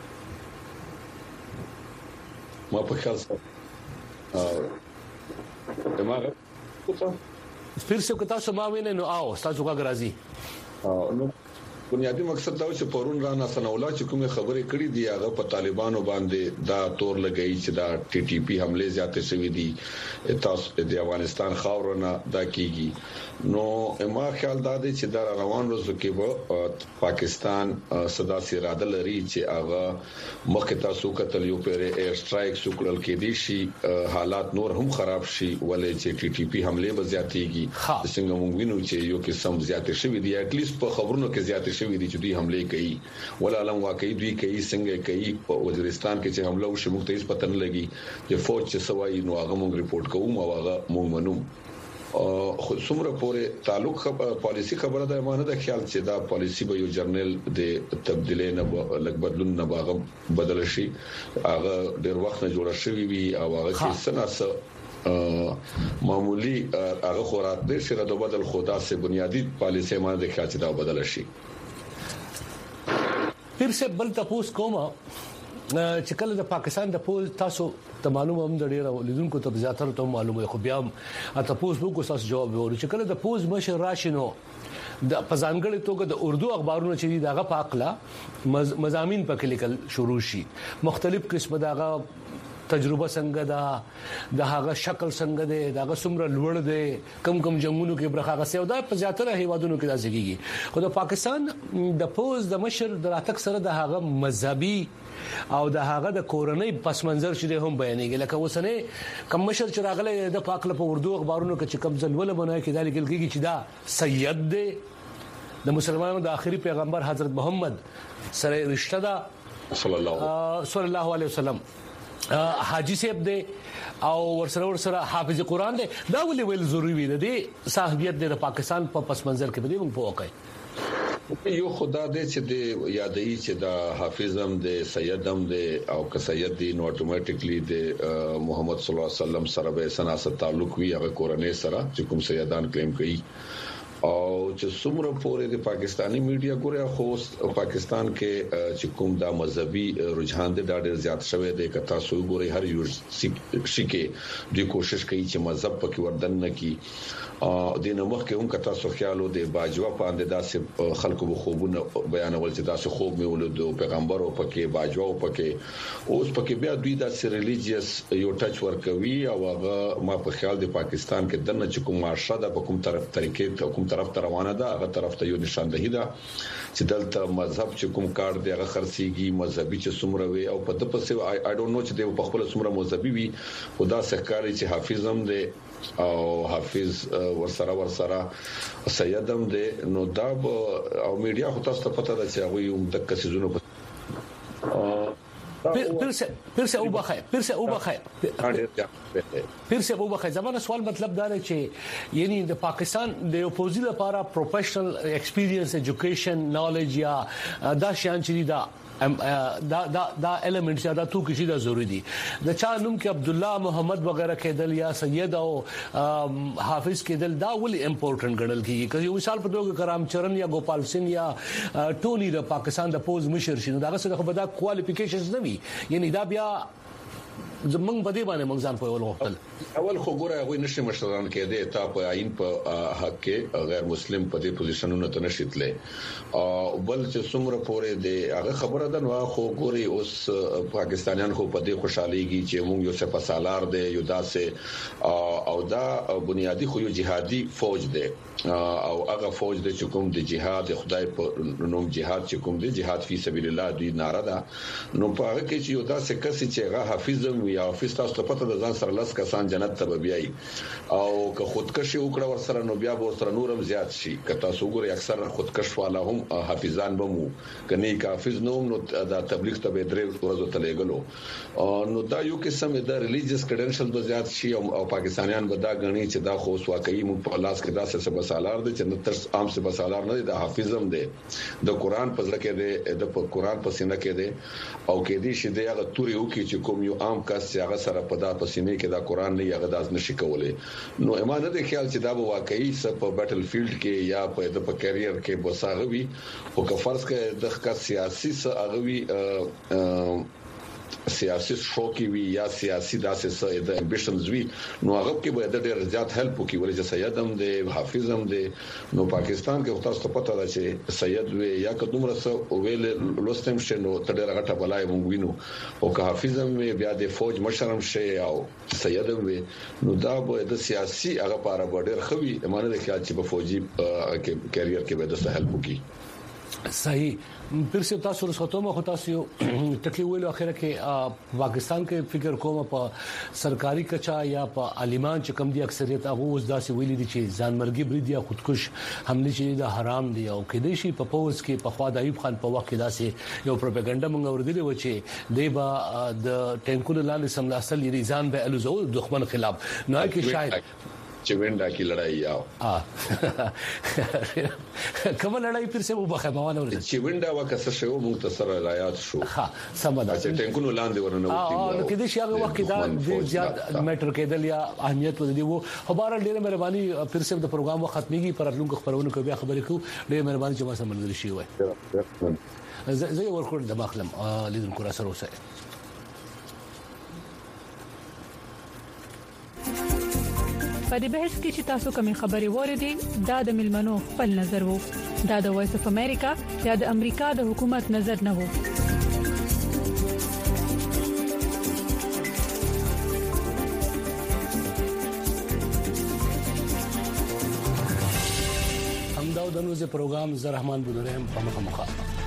ما په خیال سره ا ما پھر سے کتا سما وینه نو آو تاسو غږ راضي نو بنیادی مقصد دا چې پرون را ناسن اولا چې کومه خبرې کړې دي هغه په طالبانو باندې دا تور لګئی چې دا ټي ټي پی حمله زیاتې شوې دي تاسو د افغانستان خاورونه دا کیږي نو ما خیال دا دی چې دا روان روزو کې به پاکستان صدا سي اراده لري چې هغه مخه تاسو کتل یو پر ایر سټرایک سوکړل کې دي شي حالات نور هم خراب شي ولې چې ټي ټي پی حمله به زیاتېږي څنګه موږ وینو چې یو قسم زیاتې شوې دي اټ لیست په خبرونو کې زیاتې شوې دي چې دوی حمله کوي ولا علم واقعي دوی کوي څنګه کوي په وزیرستان کې چې حمله وشي موږ ته هیڅ پته نه لګي چې فوج چې سوای نو هغه موږ ریپورت کوو او هغه موږ منو خو څومره پورې تعلق پالیسی خبره ده مانه د خیال چې دا پالیسی به یو جرنل د تبدیلی نه لګ بدلون نه باغ بدل شي هغه ډیر وخت نه جوړ شوی وي او هغه کې سناسه معمولی هغه خورات دې سره د بدل خدا سے بنیادی پالیسی مانه د خیال چې دا بدل شي پیر سے بل تاسو کومه چې کله د پاکستان د پوز تاسو ته معلومه هم د ډیره لیدونکو ته زیاتره ته معلومه خو بیا تاسو وګورئ تاسو جواب ورکړئ چې کله د پوز مشر راشنو د پزانګړې توګه د اردو اخبارونو چې دغه پاکلا مضامین پکې لیکل شروع شي مختلف قسمه دغه تجربه څنګه دا د هغه شکل څنګه دی دغه څومره لوړ دی کم کم جنگونو کې برخه غسه او دا په زیاتره هیوادونو کې داسېږي خو د پاکستان د پوز د مشر د راتک سره د هغه مذهبي او د هغه د کورنۍ پس منظر چې هم بیانېږي لکه وسنه کم مشر چې راغله د پاکله په اردو اخبارونو کې چې کم ځلول بنای کې دالي کېږي چې دا سید دی د مسلمانانو د آخري پیغمبر حضرت محمد سره رشتہ ده صلی الله صلی الله علیه وسلم حاجی صاحب دی او ورسره ورسره حافظ قرآن دی دا ولې ویل ضروری وي د صاحبیت د پاکستان په پس منظر کې به موږ پوهکای یو خدا دې چې د یادې چې دا حافظم د سیدم د او که سید دی نو اتوماتیکلی د محمد صلی الله علیه وسلم سره به سناسه تعلق وي هغه کورنۍ سره چې کوم سیدان کلیم کوي او چې څومره پورې د پاکستانی میډیا ګوره خو پاکستان کې چې کوم دا مذهبي رجحان د ډېر زیات شوی دی که تاسو ګورئ هر یو شي کې دوی کوشش کوي چې مذهب پکې وردن نه کی د نمخ کې هم کتا سو خیالو د باجوا باندې داسې خلکو خوبونه بیانول چې داسې خوب مې ولودو پیغمبرو پکې باجوا پکې اوس پکې بیا دوی داسې ریلیجیس یو ټچ ورکوي او هغه ما په خیال د پاکستان کې دنه چې کوم معاشره د کوم طرف طریقې کوم طرف ته روانه ده هغه طرف ته یو نشاندهی ده چې دلته مذهب چې کوم کار دی هغه خرسيږي مذهبي چې څومره وي او په د پسې آی ډونټ نو چې د په خپل څومره مذهبي وي خدا سحکاري چې حافظم دی او حافظ ورسره ورسره سیدم دی نو دا او میډیا خو تاسو ته پته ده چې هغه هم د کسيزونو پیر سے پیر سے او بخیر پیر سے او بخیر پیر سے او بخیر زمانه سوال مطلب دا دی چې یعنی د پاکستان د اپوزیشن لپاره پروفیشنل ایکسپیرینس ایجوکیشن نالج یا دا شان چې دا دا دا دا ایلیمنټس یا دا تو کشي دا ضروری دي د چا نوم کې عبد الله محمد وغیرہ کېدل یا سید او حافظ کېدل دا ولې امپورټنت ګڼل کیږي که یو مثال په توګه کرام چرن یا ګوپال سنگ یا ټونی د پاکستان د پوز مشر شنو دا څه خو به دا کوالیفیکیشنز نه وي یعنی دا بیا زمنګ بده باندې موږ ځان په ول وختل اول خو ګوره هغه نشي مشران کې دي تا په عین په حق کې غیر مسلم په دې پوزیشنونو ته نشیتله او بل چې څومره پورې دي هغه خبره ده نو خو ګوري اوس پاکستانیان خو په دې خوشحاليږي چې موږ یو څه سالار دي یو داسې او دا بنیادی خو یو جهادي فوج دی او هغه فوج د چکم د جهاد خدای په نوم جهاد چکم د جهاد فی سبیل الله دی ناره ده نو په هغه کې چې یو داسې کس چې هغه حافظم یا حافظ تاسو ته پته د ځان سره لاس کسان جنت ته بیاي او که خودکشي وکړه ور سره نو بیا به سره نورم زیات شي که تاسو ګورئ اکثر خودکش والا هم حافظان بمو کني که حافظ نوم نو د تبلیغ ته به درې ورځو ته لګلو نو دا یو قسم د ریلیجیس کریډنشل به زیات شي او پاکستانیان به دا غني چې دا خو واقعي مو په لاس کې داسې سالار دي چې نتر عام څه بسالار نه دي د حافظم دي د قران په ځکه دي د قران په سینه کې دي او کې دي چې د هغه توري وکي چې کوم یو عام کس چې هغه سره په د پسینه کې د قران نه هغه داس نشي کولای نو ایمان دې خیال چې دا به واقعي څه په بیټل فیلډ کې یا په د په کیریئر کې بوساغوي او که فرض کې د ښه سیاسي څه اغوي سیاسي شوقي وي یا سیاسي داسې د امبیشنز وي نو هغه کې به د ډېر زیات هیلپ وکړي ولې چې سید هم دی حافظ هم دی نو پاکستان کې تاسو ته پته ده چې سید وي یا کومره سو ویل لوستم شنو تر ډېر غټه بلای مونږ وینو او که حافظ هم بیا د فوج مشرم شي او سید هم وي نو دا به د سیاسي هغه لپاره ډېر خوي معنی ده چې په فوجي کیریئر کې به د هیلپ وکړي صحیح پھر سے تاسو رسوتو ما خو تاسو ټکی ویلو اخره کې پاکستان کې فکر کوم په سرکاري کچا یا په عالمان چې کم دي اکثریت هغه اوس داسې ویلي دي چې ځانمرګي برید یا خودکش حمله چې د حرام دي او کې دي شي په پوز کې په خوا د ایوب خان په وخت کې داسې یو پروپاګاندا مونږ اوریدلی و چې دی با د ټینکونو لاندې سملاستل یې ځان به الوزو دښمن خلاف نه کې شاید چوینډا کی لړای یاو اه کومه لړای پر څه وبخه موانه ورته چوینډا وکړه شو موږ ته سره رایات شو ها سمدا چې ټینګونو لاندې ورنه وتی اه نو کله چې هغه وخت دا ډیر زیات میټر کېدل یا اهمیت ودی وو خبره ډیره مهرباني پر څه د پروګرام ختميږي پر لونکو خبرونه کوي بیا خبرې کو ډیره مهرباني چې ما سره ملګری شي وای زه ورکوړ د مخلم لیدونکو را سره اوسه په دې بحث کې چې تاسو کومې خبرې وریدي دا د ملمنو خپل نظر وو دا د وایس اف امریکا یا د امریکا د حکومت نظر نه وو همدا د نوې پروګرام زه رحمان بنورم په مخه مخه